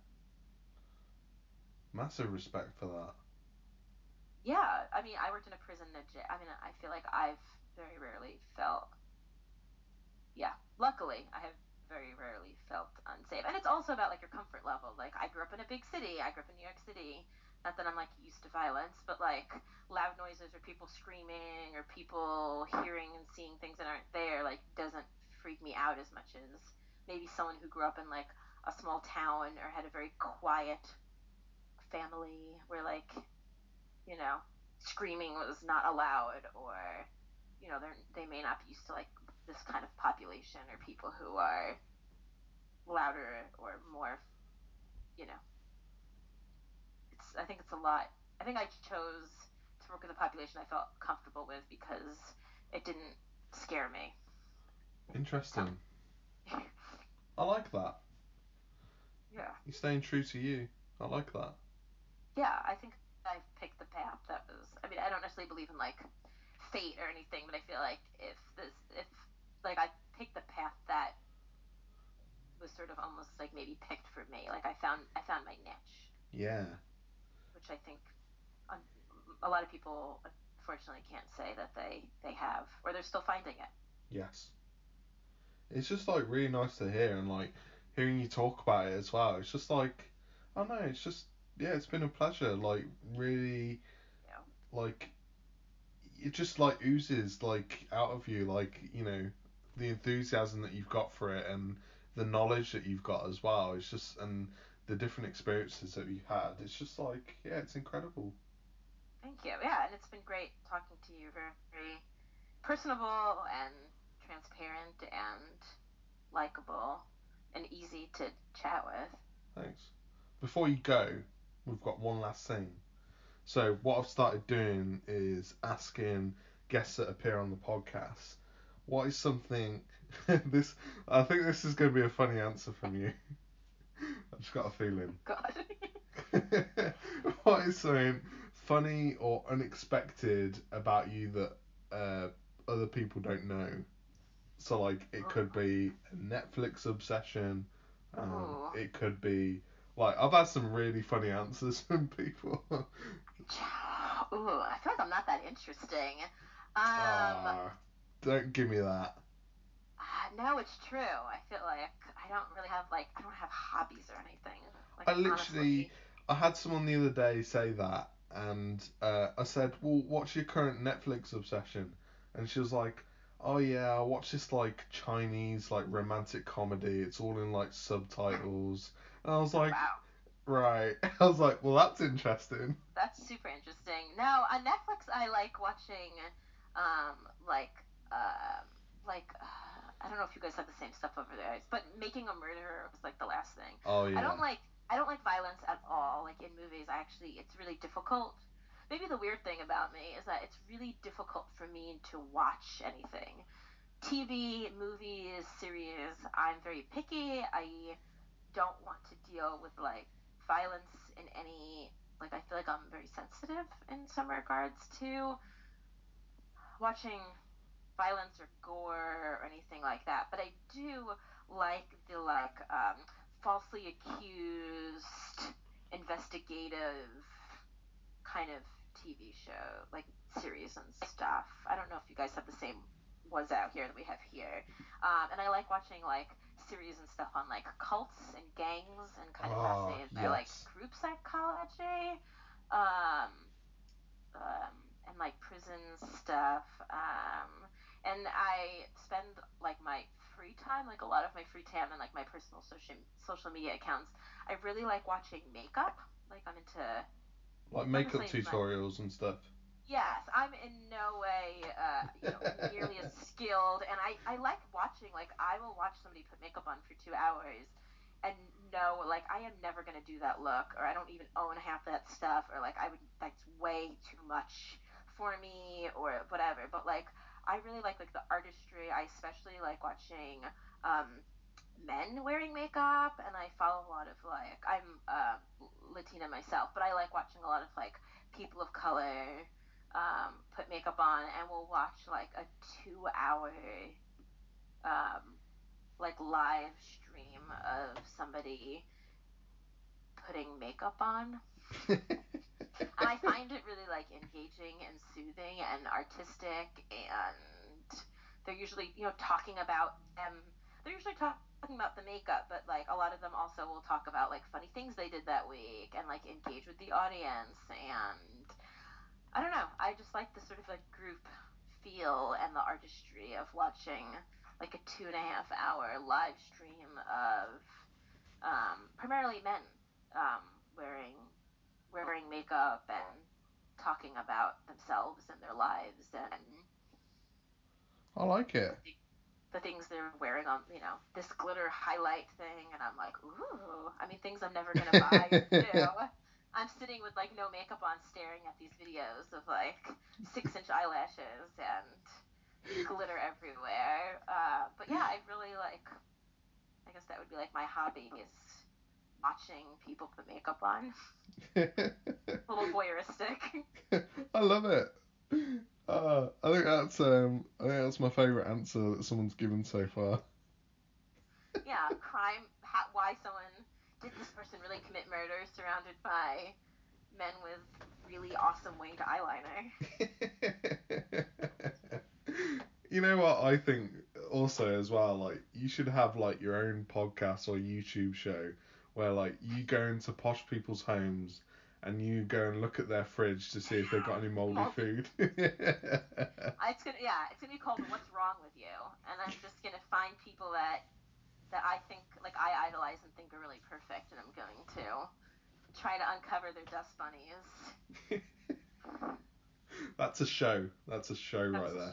Massive respect for that. Yeah, I mean, I worked in a prison. I mean, I feel like I've very rarely felt. Yeah, luckily, I have very rarely felt unsafe. And it's also about like your comfort level. Like I grew up in a big city. I grew up in New York City. Not that I'm like used to violence, but like loud noises or people screaming or people hearing and seeing things that aren't there like doesn't freak me out as much as maybe someone who grew up in like a small town or had a very quiet family where like you know, screaming was not allowed, or they may not be used to like this kind of population or people who are louder or more, you know, I think it's a lot. I think I chose to work with a population I felt comfortable with because it didn't scare me. Interesting. I like that. Yeah. You're staying true to you. I like that. Yeah, I think I picked the path that was. I mean, I don't necessarily believe in like fate or anything, but I feel like if like I picked the path that was sort of almost like maybe picked for me. Like I found my niche. Yeah. Which I think a lot of people unfortunately can't say that they have, or they're still finding it. Yes. It's just like really nice to hear, and like hearing you talk about it as well. It's just like, I don't know. It's just, yeah, it's been a pleasure. Like really, Yeah. like it just like oozes like out of you, like, you know, the enthusiasm that you've got for it and the knowledge that you've got as well. It's just, and the different experiences that you've had. It's just like, yeah, it's incredible. Thank you. Yeah, and it's been great talking to you. Very, very personable and transparent and likable and easy to chat with. Thanks. Before you go, we've got one last thing. So what I've started doing is asking guests that appear on the podcast, what is something this I think this is going to be a funny answer from you. I've just got a feeling. God. What is something funny or unexpected about you that other people don't know? So like it could be a Netflix obsession. Ooh. It could be like I've had some really funny answers from people. Ooh, I feel like I'm not that interesting. Don't give me that. No, it's true. I feel like I don't have hobbies or anything. Like I literally, honestly. I had someone the other day say that, and I said, "Well, what's your current Netflix obsession?" And she was like, "Oh yeah, I watch this like Chinese like romantic comedy. It's all in like subtitles." And I was Oh like, wow. "Right." I was like, "Well, that's interesting." That's super interesting. No, on Netflix I like watching um like um I don't know if you guys have the same stuff over there, but Making a Murderer was like the last thing. Oh I yeah. don't like I don't like violence at all. Like in movies, it's really difficult. Maybe the weird thing about me is that it's really difficult for me to watch anything. TV, movies, series, I'm very picky. I don't want to deal with like violence in any like I feel like I'm very sensitive in some regards to watching violence or gore or anything like that. But I do like the falsely accused investigative kind of TV show, like series and stuff. I don't know if you guys have the same ones out here that we have here. And I like watching like series and stuff on like cults and gangs and kind of Ah, fascinated by like yes. group psychology. Um, um, and like prison stuff. And I spend like my free time, like a lot of my free time, and like my personal social media accounts. I really like watching makeup. Like I'm into Like not makeup necessarily my tutorials and stuff. yes, I'm in no way, nearly as skilled, and I like watching. Like, I will watch somebody put makeup on for 2 hours, and know, like, I am never gonna do that look, or I don't even own half that stuff, or like, that's way too much for me, or whatever. But like, I really like the artistry. I especially like watching, men wearing makeup, and I follow a lot of like I'm Latina myself, but I like watching a lot of like people of color put makeup on, and we'll watch like a 2 hour um, like live stream of somebody putting makeup on. And I find it really like engaging and soothing and artistic, and they're usually talking about them. They're usually talking about the makeup, but like a lot of them also will talk about like funny things they did that week and like engage with the audience. And I don't know, I just like the sort of like group feel and the artistry of watching like a 2.5 hour live stream of primarily men um, wearing makeup and talking about themselves and their lives and I like it. the things they're wearing on, you know, this glitter highlight thing, and I'm like, ooh, I mean, things I'm never gonna buy or do. I'm sitting with like no makeup on, staring at these videos of like 6-inch eyelashes and glitter everywhere. But yeah, I really like. I guess that would be like my hobby is watching people put makeup on. A little voyeuristic. I love it. I think that's my favourite answer that someone's given so far. Yeah, crime. Why someone did this person really commit murder surrounded by men with really awesome winged eyeliner? You know what I think also as well, like you should have like your own podcast or YouTube show where like you go into posh people's homes and you go and look at their fridge to see if they've got any moldy food. It's gonna be called "What's Wrong with You," and I'm just gonna find people that I think like I idolize and think are really perfect, and I'm going to try to uncover their dust bunnies. That's a show. That's a show That's right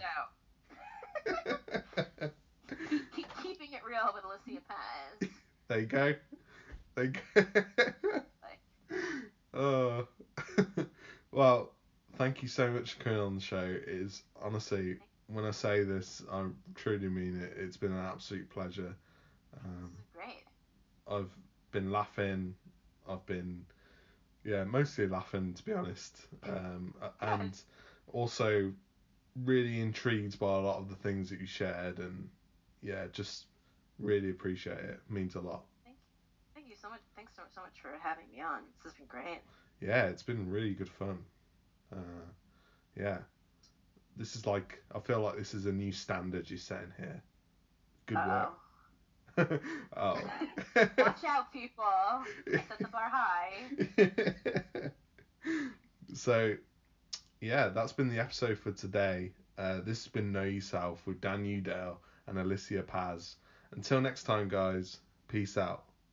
there. there. Keeping it real with Alicia Paz. There you go. There you go. Oh. Well, thank you so much for coming on the show. It is honestly, when I say this, I truly mean it. It's been an absolute pleasure. Great. I've been laughing. I've been, mostly laughing to be honest. And also really intrigued by a lot of the things that you shared, and just really appreciate it. It means a lot. Thank you so much. Thanks so much for having me on. This has been great. Yeah, it's been really good fun. This is like, I feel like this is a new standard you're setting here. Good work. Oh. Watch out, people. Set the bar high. So, that's been the episode for today. This has been Know Yourself with Dan Udale and Alicia Paz. Until next time, guys, peace out.